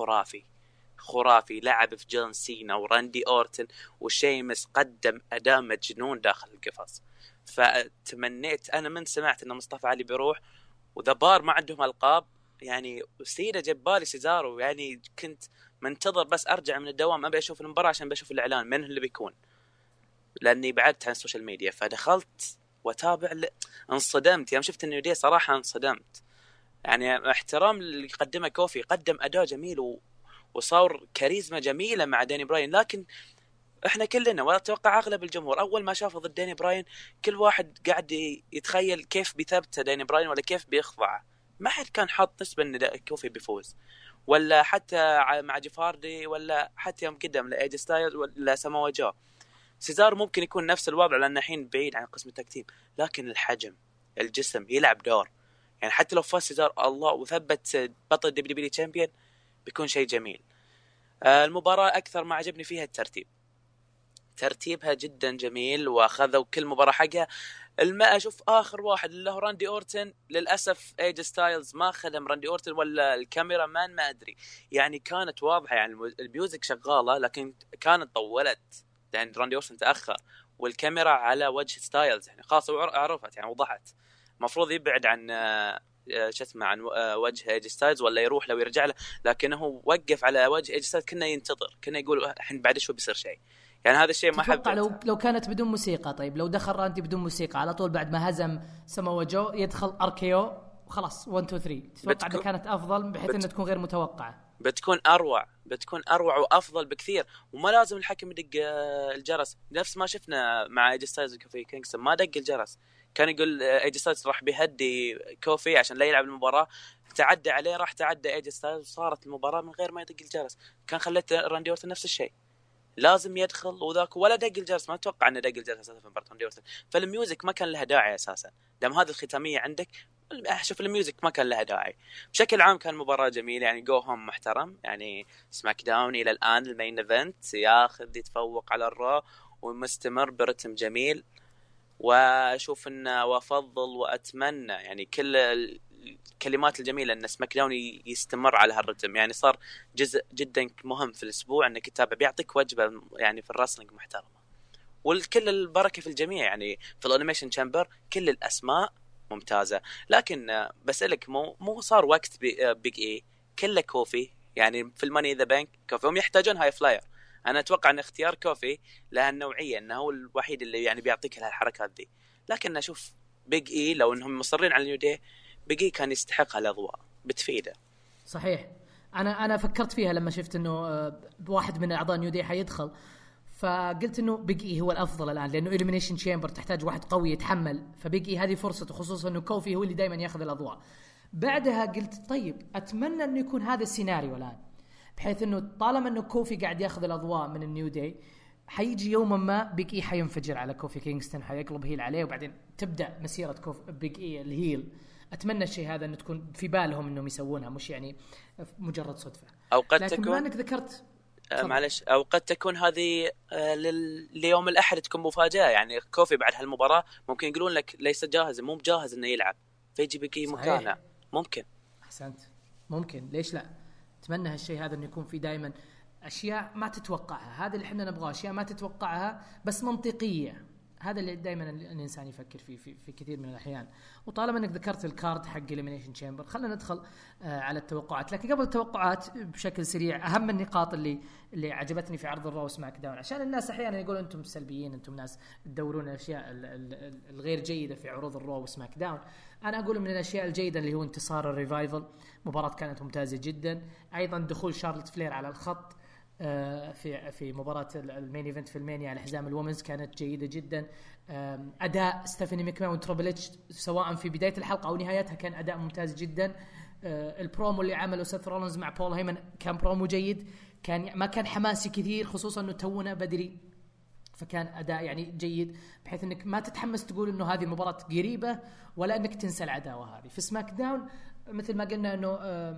خرافي، لعب في جون سينا وراندي أورتن وشيمس، قدم أداء مجنون داخل القفص. فتمنيت أنا من سمعت أن مصطفى علي بيروح وذا بار ما عندهم ألقاب، يعني سيدة جبالي سيزارو. يعني كنت منتظر بس أرجع من الدوام أبي أشوف المباراة عشان بشوف الإعلان من اللي بيكون، لأني بعدت عن السوشيال ميديا. فدخلت وتابع انصدمت. يعني شفت النيو دي صراحة انصدمت. يعني احترام اللي قدمه كوفي، قدم أداء جميل وصار كاريزما جميلة مع داني براين. لكن احنا كلنا واتوقع اغلب الجمهور اول ما شافه ضد داني براين كل واحد قاعد يتخيل كيف بيثبت داني براين ولا كيف بيخضعه. ما حد كان حاط نسبة ان كوفي بيفوز، ولا حتى مع جيفاردي، ولا حتى يوم قدم لايج ستايل ولا ساموا جو. سيزار ممكن يكون نفس الوضع لانه الحين بعيد عن قسم التكتيم، لكن الحجم، الجسم يلعب دور. يعني حتى لو فاز سيزار الله وثبت بطل دبليو تشامبيون بيكون شيء جميل. المباراة أكثر ما عجبني فيها الترتيب، ترتيبها جدا جميل، وأخذوا كل مباراة حقها. ما أشوف آخر واحد اللي هو راندي أورتن، للأسف ايج ستايلز ما خدم راندي أورتن، ولا الكاميرا مان ما أدري. يعني كانت واضحة، يعني الميوزك شغالة لكن كانت طولت لأن راندي أورتن تأخر، والكاميرا على وجه ستايلز يعني خلاص عرفت، يعني وضحت. مفروض يبعد عن شتمه عن وجه ايج ستايلز ولا يروح لو يرجع له، لكنه وقف على وجه ايج ستايلز، كنا ينتظر، كنا يقول الحين بعد شو بيصير شيء. يعني هذا الشيء ما حبيته. لو كانت بدون موسيقى، طيب لو دخل راندي بدون موسيقى على طول بعد ما هزم ساموا جو يدخل RKO وخلاص 1 2 3، تتوقع انها كانت افضل بحيث انها تكون غير متوقعه؟ بتكون اروع وافضل بكثير، وما لازم الحكم يدق الجرس، نفس ما شفنا مع ايجي ستايلز وكوفي كينغستون ما دق الجرس، كان يقول ايجي ستايلز راح بيهدي كوفي عشان لا يلعب المباراه، تعدى عليه، راح تعدى ايجي ستايلز وصارت المباراه من غير ما يدق الجرس. كان خليت راندي اورتن نفس الشيء، لازم يدخل وذاك ولا دق الجرس، ما اتوقع انه دق الجرس اساسا في مباراه راندي اورتن. فالميوزك ما كان لها داعي اساسا، دام هذه الختاميه عندك اشوف الميوزك ما كان لها داعي. بشكل عام كان مباراة جميلة يعني، جو هوم محترم يعني. سماك داون الى الان المين ايفنت ياخذ يتفوق على الرو ومستمر برتم جميل، واشوف انه وافضل واتمنى يعني كل الكلمات الجميلة ان سماك داون يستمر على هالرتم، يعني صار جزء جدا مهم في الاسبوع انك تتابع، بيعطيك وجبة يعني في الرسلينج محترمة. والكل البركة في الجميع يعني، في الانيميشن تشامبر كل الاسماء ممتازة. لكن بسألك مو صار وقت بيج اي كله كوفي يعني في الماني ذا بانك كوفي، هم يحتاجون هاي فلاير. انا اتوقع ان اختيار كوفي لها النوعية انه هو الوحيد اللي يعني بيعطيك هالحركات دي، لكن اشوف بيج اي لو انهم مصرين على نيو دي، بيج اي كان يستحق هالاضواء بتفيده. صحيح. انا فكرت فيها لما شفت انه واحد من اعضاء نيو دي حيدخل، فقلت انه بيج اي هو الافضل الان، لانه إليمينيشن تشامبر تحتاج واحد قوي يتحمل، فبيج اي هذه فرصته، خصوصا انه كوفي هو اللي دائما ياخذ الاضواء. بعدها قلت طيب اتمنى انه يكون هذا السيناريو الان، بحيث انه طالما انه كوفي قاعد ياخذ الاضواء من النيو داي، حيجي يوما ما بيج اي حينفجر على كوفي كينغستون، حيقلب هيل عليه، وبعدين تبدا مسيره بيج اي الهيل. اتمنى الشيء هذا انه تكون في بالهم انهم يسوونها، مش يعني مجرد صدفه. او قد لكن تكون بما انك ذكرت معلش، او قد تكون هذه ليوم الاحد تكون مفاجاه يعني، كوفي بعد هالمباراه ممكن يقولون لك ليس جاهز، مو بجاهز انه يلعب، فيجي بقي مكانه. ممكن. احسنت، ممكن، ليش لا؟ اتمنى هالشيء هذا انه يكون في دائما اشياء ما تتوقعها، هذا اللي احنا نبغاه، اشياء ما تتوقعها بس منطقيه، هذا اللي دائما الانسان يفكر فيه في كثير من الاحيان. وطالما انك ذكرت الكارد حق إليمينيشن تشامبر، خلينا ندخل على التوقعات. لكن قبل التوقعات بشكل سريع، اهم النقاط اللي عجبتني في عرض الرو سماك داون، عشان الناس احيانا يقولوا انتم سلبيين، انتم ناس تدورون الاشياء الغير جيده في عروض الرو وسماك داون. انا اقول من الاشياء الجيده اللي هو انتصار الريفايفل، مباراه كانت ممتازه جدا. ايضا دخول شارلوت فلير على الخط في مباراة المين ايفنت في المانيا على حزام الومنز كانت جيدة جدا. أداء ستيفاني ماكمان وتريبل اتش سواء في بداية الحلقة أو نهايتها كان أداء ممتاز جدا. البرومو اللي عمله سيث رولينز مع بول هيمن كان برومو جيد، ما كان حماسي كثير، خصوصا أنه تونا بدري، فكان أداء يعني جيد، بحيث أنك ما تتحمس تقول أنه هذه مباراة قريبة، ولا أنك تنسى العداوة هذه. في سماك داون مثل ما قلنا أنه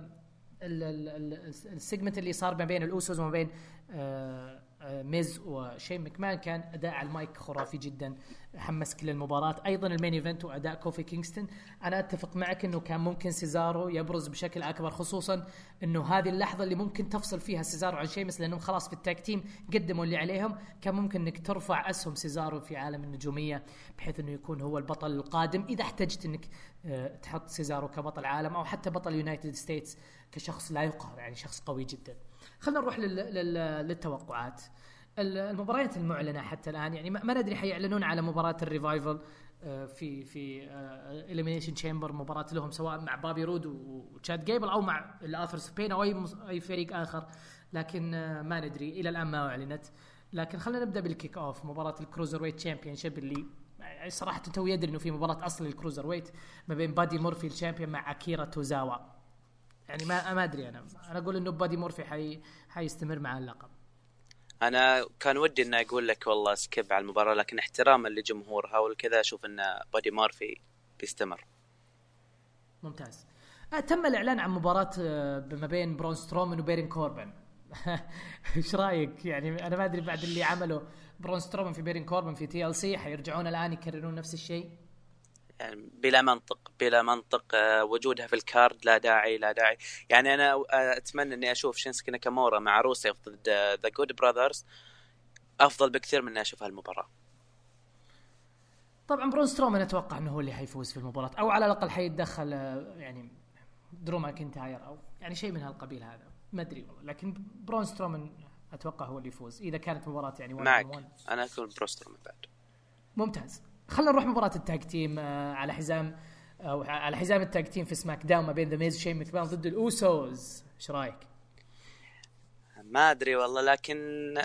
السيجمنت اللي صار ما بين الأوسوس وما بين ميز وشين مكمان كان أداء على المايك خرافي جدا، حمس كل المباراة. أيضا المين ايفنت وأداء كوفي كينغستون، أنا أتفق معك أنه كان ممكن سيزارو يبرز بشكل أكبر، خصوصا أنه هذه اللحظة اللي ممكن تفصل فيها سيزارو عن شيمس، لأنهم خلاص في التاك تيم قدموا اللي عليهم. كان ممكن أنك ترفع أسهم سيزارو في عالم النجومية، بحيث أنه يكون هو البطل القادم إذا احتجت أنك تحط سيزارو كبطل عالم، أو حتى بطل يونايتد ستيتس كشخص لا يقهر، يعني شخص قوي جدا. خلنا نروح للتوقعات. المباريات المعلنة حتى الآن يعني ما ندري حيعلنون على مباراة الريفايفل في إليمينيشن تشامبر، مباراة لهم سواء مع بابي رود وتشاد جيبل أو مع الآثرز بين أو أي فريق آخر، لكن ما ندري إلى الآن ما أعلنت. لكن خلينا نبدأ بالكيك أوف، مباراة الكروزر ويت تشامبيونشيب، اللي صراحة تو يدري إنه في مباراة أصل الكروزر ويت ما بين بادي مورفي الشامبيون مع أكيرا توزاوا. يعني ما أدري، أنا أقول إنه بادي مورفي حيستمر مع اللقب. أنا كان ودي إن أقول لك والله سكيب على المباراة، لكن احتراما لجمهورها والكذا أشوف إن بادي مورفي بيستمر. ممتاز. تم الإعلان عن مباراة ما بين برون سترومان وبيرين كوربن. إيش رأيك؟ يعني أنا ما أدري بعد اللي عمله برون سترومان في بيرين كوربن في TLC حيرجعون الآن يكررون نفس الشيء؟ يعني بلا منطق وجودها في الكارد، لا داعي. يعني أنا أتمنى إني أشوف شينسكي ناكامورا مع روسيف ضد ذا جود براذرز أفضل بكثير من إني أشوف هالمباراة. طبعا برون سترومان أتوقع إنه هو اللي حيفوز في المباراة، أو على الأقل حيتدخل يعني درو ماكنتاير أو يعني شيء من هالقبيل هذا، ما أدري والله. لكن برون سترومان أتوقع هو اللي يفوز إذا كانت مباراة يعني معك. أنا أكون برون سترومان بعد. ممتاز. خلنا نروح مباراة التاج تيم على حزام التاج تيم في سماك داون ما بين ذا ميز وشين ماكمان ضد الأوسوس. ايش رايك؟ ما ادري والله، لكن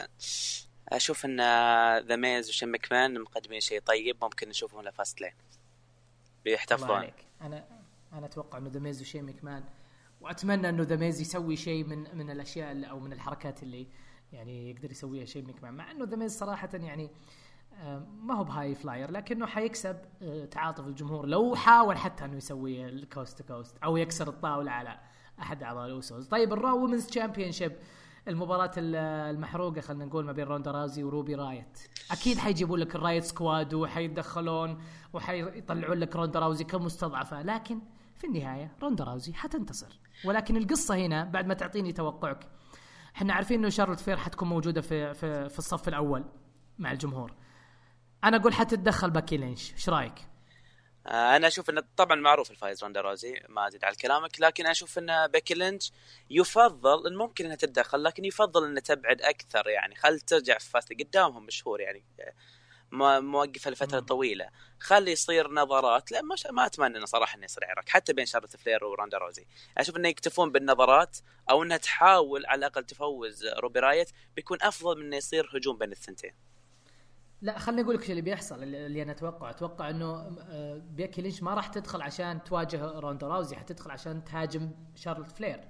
اشوف ان ذا ميز وشين مكمان مقدمين شيء طيب، ممكن نشوفهم لفاست لين بيحتفلون. انا اتوقع انه ذا ميز وشين مكمان، واتمنى انه ذا ميز يسوي شيء من الاشياء او من الحركات اللي يعني يقدر يسويها شين مكمان، مع انه ذا ميز صراحه يعني ما هو بهاي فلاير، لكنه حيكسب تعاطف الجمهور لو حاول حتى انه يسوي الكوست تو كوست او يكسر الطاوله على احد اعضاء الاوسوس. طيب الرو وومنز تشامبيونشيب، المباراة المحروقة خلينا نقول ما بين روندا راوزي وروبي رايت، أكيد حيجيبوا لك الرايت سكواد وحيدخلون وحيطلعون لك روندا راوزي كمستضعفة، لكن في النهاية روندا راوزي حتنتصر. ولكن القصة هنا بعد ما تعطيني توقعك، احنا عارفين إنه شارلوت فير حتكون موجودة في الصف الأول مع الجمهور، أنا أقول حتتدخل باكي لينش، إيش رأيك؟ انا اشوف ان طبعا معروف الفايز روندا روزي، ما ازيد على كلامك، لكن اشوف ان بيكي لينش يفضل ان ممكن انها تتدخل، لكن يفضل انها تبعد اكثر، يعني خل ترجع في فاست قدامهم مشهور يعني موقفه لفتره طويله، خلي يصير نظرات. لا ما اتمنى انه صراحه انه يصير عراك حتى بين شارلوت فلير وروندا روزي، اشوف انه يكتفون بالنظرات او انها تحاول على الاقل تفوز روبي رايت، بيكون افضل من انه يصير هجوم بين الثنتين. لا خلني أقول لك شيء اللي بيحصل، اللي أنا أتوقع إنه بيكي لينش ما راح تدخل عشان تواجه روندا راوزي، حتدخل عشان تهاجم شارلوت فلير.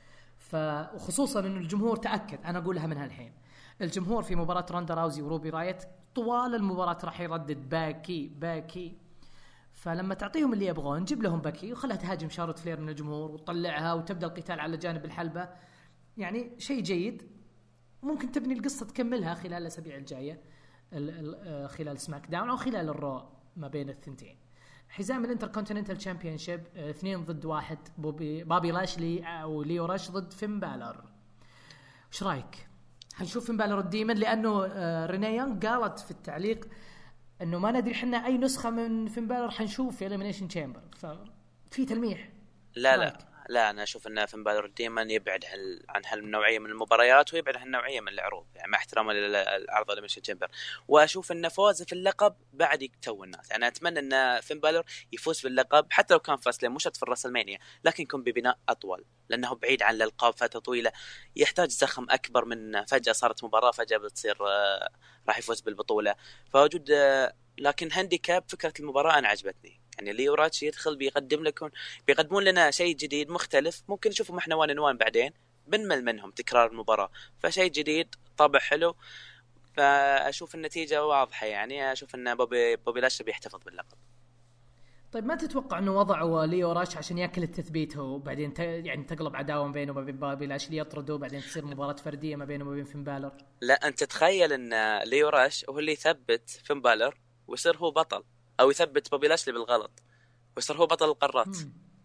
وخصوصا إنه الجمهور تأكد، أنا أقولها من هالحين، الجمهور في مباراة روندا راوزي وروبي رايت طوال المباراة راح يردد باكي، فلما تعطيهم اللي يبغون جيب لهم باكي وخلها تهاجم شارلوت فلير من الجمهور وتطلعها وتبدأ القتال على جانب الحلبة، يعني شيء جيد، ممكن تبني القصة تكملها خلال الأسابيع الجاية خلال سماك داون او خلال الرو ما بين الثنتين. حزام الانتركونتيننتال تشامبيونشيب 2-1، بابي لاشلي وليو راش ضد فين بالر. وش رايك؟ حنشوف فين بالر الديمن، لانه ريني يونغ قالت في التعليق انه ما ندري حنا اي نسخه من فين بالر حنشوف في إليمينيشن تشامبر، ففي تلميح. لا انا اشوف ان فين بالر ديما يبعد عن هالنوعيه من المباريات ويبعد عن هالنوعيه من العروض، يعني مع احترامي للعرض اللي مش تشامبر، واشوف ان فوزه في اللقب بعد يكتو الناس. يعني اتمنى ان فين بالر يفوز باللقب حتى لو كان فاصله مش في الرسلمانيا، لكن يكون ببناء اطول، لانه بعيد عن الالقاب فتره طويله، يحتاج زخم اكبر من فجاه صارت مباراه فجاه بتصير راح يفوز بالبطوله. فوجود لكن هانديكاب فكره المباراه انا عجبتني، يعني ليو راتش يدخل بيقدمون لنا شيء جديد مختلف، ممكن نشوفهم احنا وان بعدين بنمل منهم تكرار المباراة، فشيء جديد طابع حلو، فأشوف النتيجة واضحة، يعني أشوف أن بوبي لاشلي بيحتفظ باللقب. طيب ما تتوقع أنه وضعوا ليو راش عشان يأكل التثبيت هو وبعدين يعني تقلب عداوة بينه وبين بوبي لاشلي يطرده وبعدين تصير مباراة فردية ما بينه وبين فين بالر؟ لا أنت تخيل أن ليو راش هو اللي يثبت فين بالر ويصير هو بطل، أو يثبت بوبي لاشلي بالغلط ويصير هو بطل القارات.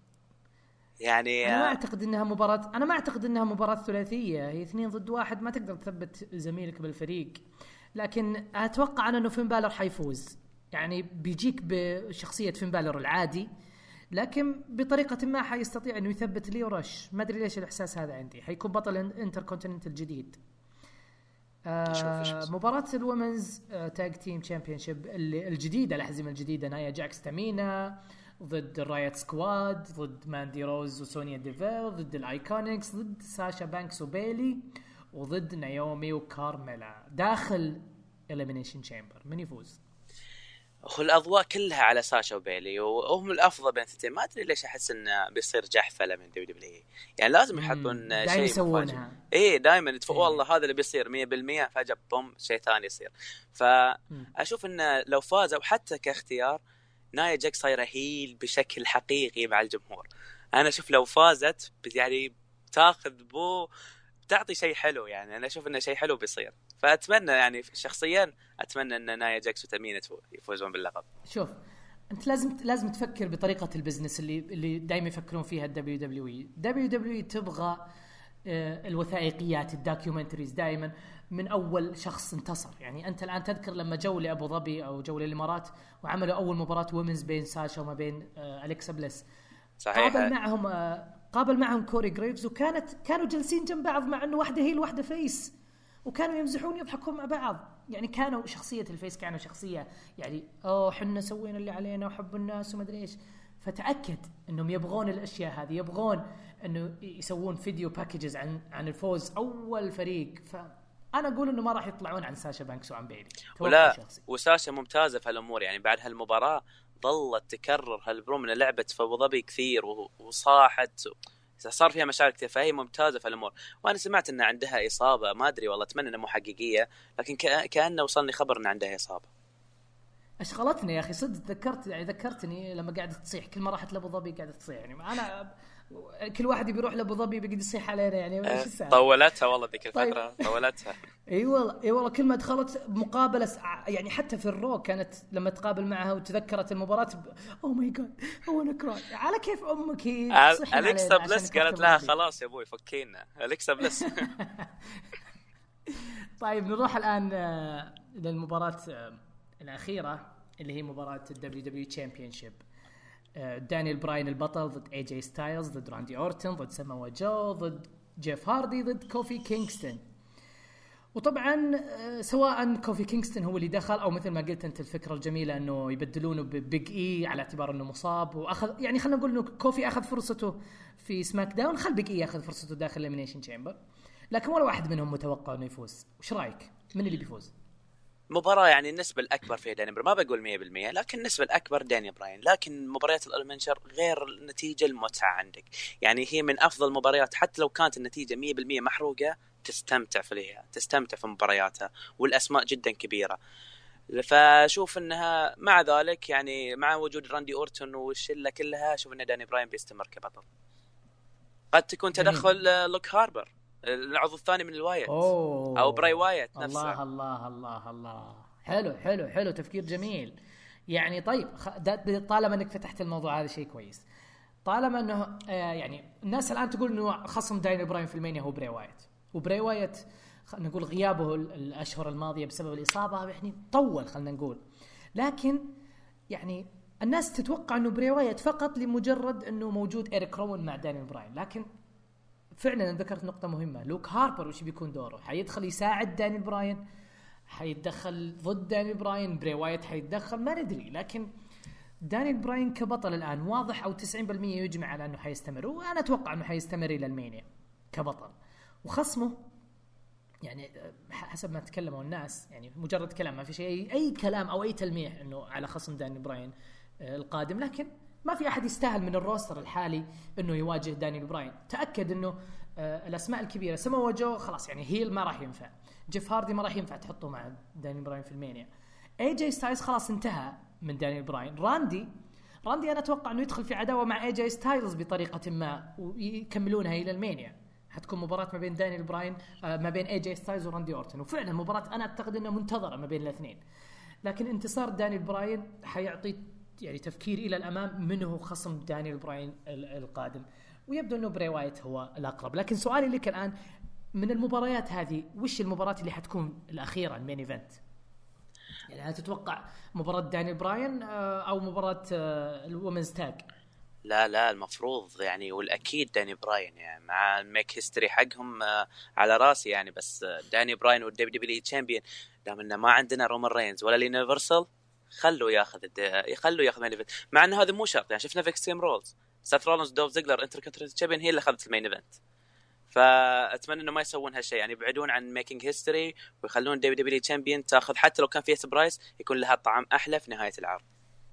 يعني أنا ما أعتقد إنها مباراة ثلاثية، هي 2-1، ما تقدر تثبت زميلك بالفريق، لكن أتوقع أنه فين بالر حيفوز، يعني بيجيك بشخصية فين بالر العادي، لكن بطريقة ما حيستطيع إنه يثبت ليو راش، ما أدري ليش الإحساس هذا عندي، حيكون بطل انتركونتيننتال جديد. مباراة الومنز تاج تيم تشامبيونشيب الجديدة، الأحزمة الجديدة، نايا جاكس تامينا ضد الرايت سكواد، ضد ماندي روز وسونيا ديفيل، ضد الايكونيكس، ضد ساشا بانكس وبيلي، وضد نايومي وكارميلا داخل إليمينيشن تشامبر. من يفوز؟ الأضواء كلها على ساشا وبيلي وهم الأفضل بين الثنتين، ما أدري ليش أحس إنه بيصير جحفلة من دبليو، يعني لازم يحطون شيء يسوونها. دائما والله هذا اللي بيصير 100%، فجأة بوم شيء ثاني يصير. فأشوف إنه لو فاز أو حتى كاختيار نايا جاك صايرة هيل بشكل حقيقي مع الجمهور، أنا أشوف لو فازت يعني تاخذ تعطي شيء حلو، يعني أنا أشوف إنه شيء حلو بيصير، فأتمنى يعني شخصيا أتمنى إن نايا جاكس وتامينا يفوزون باللقب. شوف أنت لازم تفكر بطريقة البزنس اللي دايما يفكرون فيها WWE تبغى الوثائقيات الدوكيومنتريز دائما من أول شخص انتصر. يعني أنت الآن تذكر لما جو لأبو ظبي أو جو للإمارات وعملوا أول مباراة وومنز بين ساشا وما بين أليكسا بليس، صحيح. قابل معهم كوري جريفز، كانوا جالسين جنب بعض مع أنه واحدة هي الواحدة فيس، وكانوا يمزحون يضحكون مع بعض، يعني كانوا شخصية الفيس كانوا شخصية يعني حنا سوينا اللي علينا وحب الناس وما أدري إيش. فتأكد انهم يبغون الاشياء هذه، يبغون انه يسوون فيديو باكجز عن الفوز اول فريق. فانا اقول انه ما راح يطلعون عن ساشا بانكس وعن بيلي. ولا وساشا ممتازه في الامور، يعني بعد هالمباراه ظلت تكرر هالبروم من لعبه في ابو ظبي كثير وصاحت، صار فيها مشاكل كثير، فهي ممتازه في الامور. وانا سمعت ان عندها اصابه، ما ادري والله، اتمنى انها مو حقيقيه، لكن كانه وصلني خبر ان عندها اصابه. اشغلتني يا اخي صدق، ذكرتني لما قاعده تصيح كل ما راحت لابو ظبي قاعده تصيح. يعني انا كل واحد بيروح لابو ظبي بيقعد يصيح علينا يعني. ايش السالفه؟ طولتها والله ذيك الفتره. طيب. طولتها. اي والله كل ما دخلت مقابله يعني حتى في الرو كانت لما تقابل معها وتذكرت المباراه اوه ماي جاد هو انا كراي على كيف امك هي أليكسا بلس قالت لها خلاص يا ابوي فكينا. أليكسا بلس. طيب نروح الان للمباراه الأخيرة اللي هي مباراة WWE Championship. دانيال براين البطل ضد AJ ستايلز، ضد راندي أورتن، ضد ساموا جو، ضد جيف هاردي، ضد كوفي كينغستون. وطبعا سواء كوفي كينغستون هو اللي دخل أو مثل ما قلت أنت الفكرة الجميلة أنه يبدلونه ببيج إي على اعتبار أنه مصاب، وأخذ يعني خلنا نقول أنه كوفي أخذ فرصته في سماك داون، خل بيج إي يأخذ فرصته داخل إليمينيشن تشامبر، لكن ولا واحد منهم متوقع أنه يفوز. وش رأيك؟ من اللي بيفوز؟ مباراة يعني النسبة الأكبر فيها داني براين، ما بقول 100%، لكن النسبة الأكبر داني براين. لكن مباريات الألمنشر غير النتيجة المتعة عندك، يعني هي من أفضل المباريات حتى لو كانت النتيجة 100% محروقة، تستمتع فيها، تستمتع في مبارياتها، والأسماء جدا كبيرة. فشوف أنها مع ذلك يعني مع وجود راندي أورتون والشلة كلها، شوف أن داني براين بيستمر كبطل. قد تكون تدخل لوك هاربر العضو الثاني من الوايت أو براي وايت نفسه. الله حلو تفكير جميل يعني. طيب طالما انك فتحت الموضوع هذا شيء كويس، طالما انه يعني الناس الان تقول انه خصم داني براين في المانيا هو براي وايت، وبراي وايت نقول غيابه الاشهر الماضيه بسبب الاصابه يعني طول خلينا نقول، لكن يعني الناس تتوقع انه براي وايت فقط لمجرد انه موجود إيريك روان مع داني براين. لكن فعلا ذكرت نقطة مهمة، لوك هاربر وش بيكون دوره؟ حيدخل يساعد داني براين، حيتدخل ضد داني براين، براي وايت حيتدخل، ما ندري. لكن داني براين كبطل الآن واضح أو 90% يجمع على أنه حيستمر، وأنا أتوقع أنه حيستمر إلى المانيا كبطل. وخصمه يعني حسب ما تكلموا الناس يعني مجرد كلام، ما في شيء أي كلام أو أي تلميح أنه على خصم داني براين القادم، لكن ما في أحد يستاهل من الروستر الحالي أنه يواجه داني براين. تأكد أنه الأسماء الكبيرة ساموا جو خلاص يعني هيل ما راح ينفع، جيف هاردي ما راح ينفع تحطه مع داني براين في المانيا، AJ ستايلز خلاص انتهى من داني براين، راندي أنا أتوقع أنه يدخل في عداوة مع AJ ستايلز بطريقة ما ويكملونها إلى المانيا. حتكون مباراة ما بين داني براين ما بين AJ ستايلز وراندي أورتن، وفعلا مباراة أنا أعتقد أنها منتظرة ما بين الاثنين. لكن انتصار داني براين حيعطي يعني تفكير إلى الأمام منه خصم داني براين القادم، ويبدو أنه براي وايت هو الأقرب. لكن سؤالي لك الآن، من المباريات هذه وش المباراة اللي حتكون الأخيرة المين إيفنت؟ يعني هل تتوقع مباراة داني براين أو مباراة الومنز تاج؟ لا المفروض يعني والأكيد داني براين، يعني مع الميك هيستوري حقهم على راسي يعني. بس داني براين والدبليو تشامبيون، دام إنه ما عندنا رومان رينز ولا اليونيفرسال، خلوا ياخذ مين ايفنت، مع انه هذا مو شرط. يعني شفنا في اكستريم رولز ساث رولنز ودولف زيجلر انتركونتيننتال تشامبيون هي اللي اخذت المين ايفنت. فاتمنى انه ما يسوون هالشيء، يعني يبعدون عن ميكينج هيستوري ويخلون دبليو تشامبيون تاخذ حتى لو كان فيها سبرايز يكون لها طعم احلى في نهايه العرض.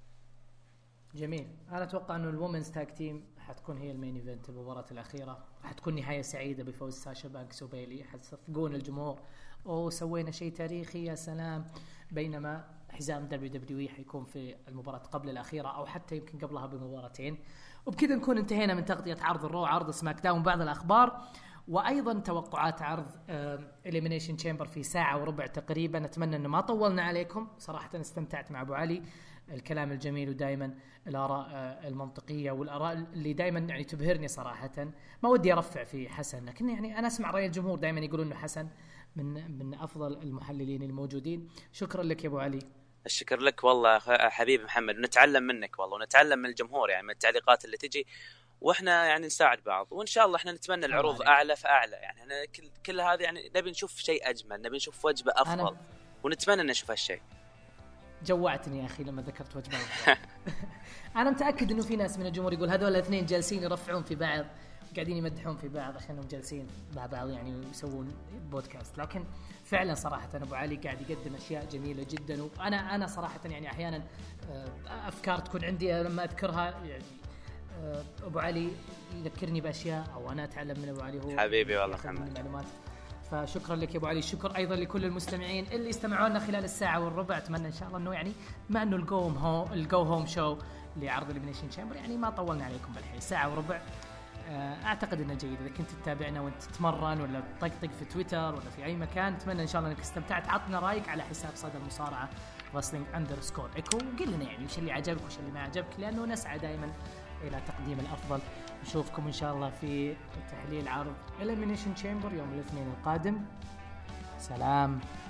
جميل. انا اتوقع انه الومنز تاج تيم حتكون هي المين ايفنت المباراه الاخيره، حتكون نهايه سعيده بفوز ساشا بانكس وبيلي، حتصفقون الجمهور سوينا شيء تاريخي يا سلام. بينما حزام WWE حيكون في المباراة قبل الأخيرة أو حتى يمكن قبلها بمباراتين. وبكذا نكون انتهينا من تغطية عرض الرو، عرض سماك داون، بعض الأخبار، وأيضا توقعات عرض إليمينيشن تشامبر في ساعة وربع تقريبا. أتمنى أنه ما طولنا عليكم، صراحة استمتعت مع أبو علي، الكلام الجميل ودائما الآراء المنطقية والآراء اللي دائما يعني تبهرني صراحة. ما ودي أرفع في حسن، لكن يعني أنا أسمع رأي الجمهور دائما يقولون أنه حسن من أفضل المحللين الموجودين. شكرا لك يا أبو علي. الشكر لك والله حبيبي محمد، ونتعلم منك والله، ونتعلم من الجمهور يعني من التعليقات اللي تجي، واحنا يعني نساعد بعض، وان شاء الله احنا نتمنى العروض اعلى فاعلى. يعني احنا كل هذا يعني نبي نشوف شيء اجمل، نبي نشوف وجبه افضل، ونتمنى ان نشوف هالشيء. جوعتني يا اخي لما ذكرت وجبه افضل. انا متاكد انه في ناس من الجمهور يقول هذول الاثنين جالسين يرفعون في بعض قاعدين يمدحون في بعض عشانهم جالسين مع بعض يعني ويسوون بودكاست. لكن فعلا صراحه ابو علي قاعد يقدم اشياء جميله جدا. وانا صراحه يعني احيانا افكار تكون عندي لما اذكرها يعني ابو علي يذكرني باشياء او انا اتعلم من ابو علي. هو حبيبي والله محمد. معلومات. فشكرا لك يا ابو علي. شكر ايضا لكل المستمعين اللي استمعوا لنا خلال الساعه والربع. اتمنى ان شاء الله انه يعني مع انه الجو هوم شو لعرض الإليمينيشن تشامبر يعني ما طولنا عليكم بالحين ساعه وربع. اعتقد انه جيد. اذا كنت تتابعنا وانت تتمرن ولا تطقطق في تويتر ولا في اي مكان اتمنى ان شاء الله انك استمتعت. عطنا رايك على حساب صدى المصارعه @wrestling_echo وقل لنا يعني وش اللي عجبك وش اللي ما عجبك لانه نسعى دائما الى تقديم الافضل. نشوفكم ان شاء الله في تحليل عرض إليمينيشن تشامبر يوم الاثنين القادم. سلام.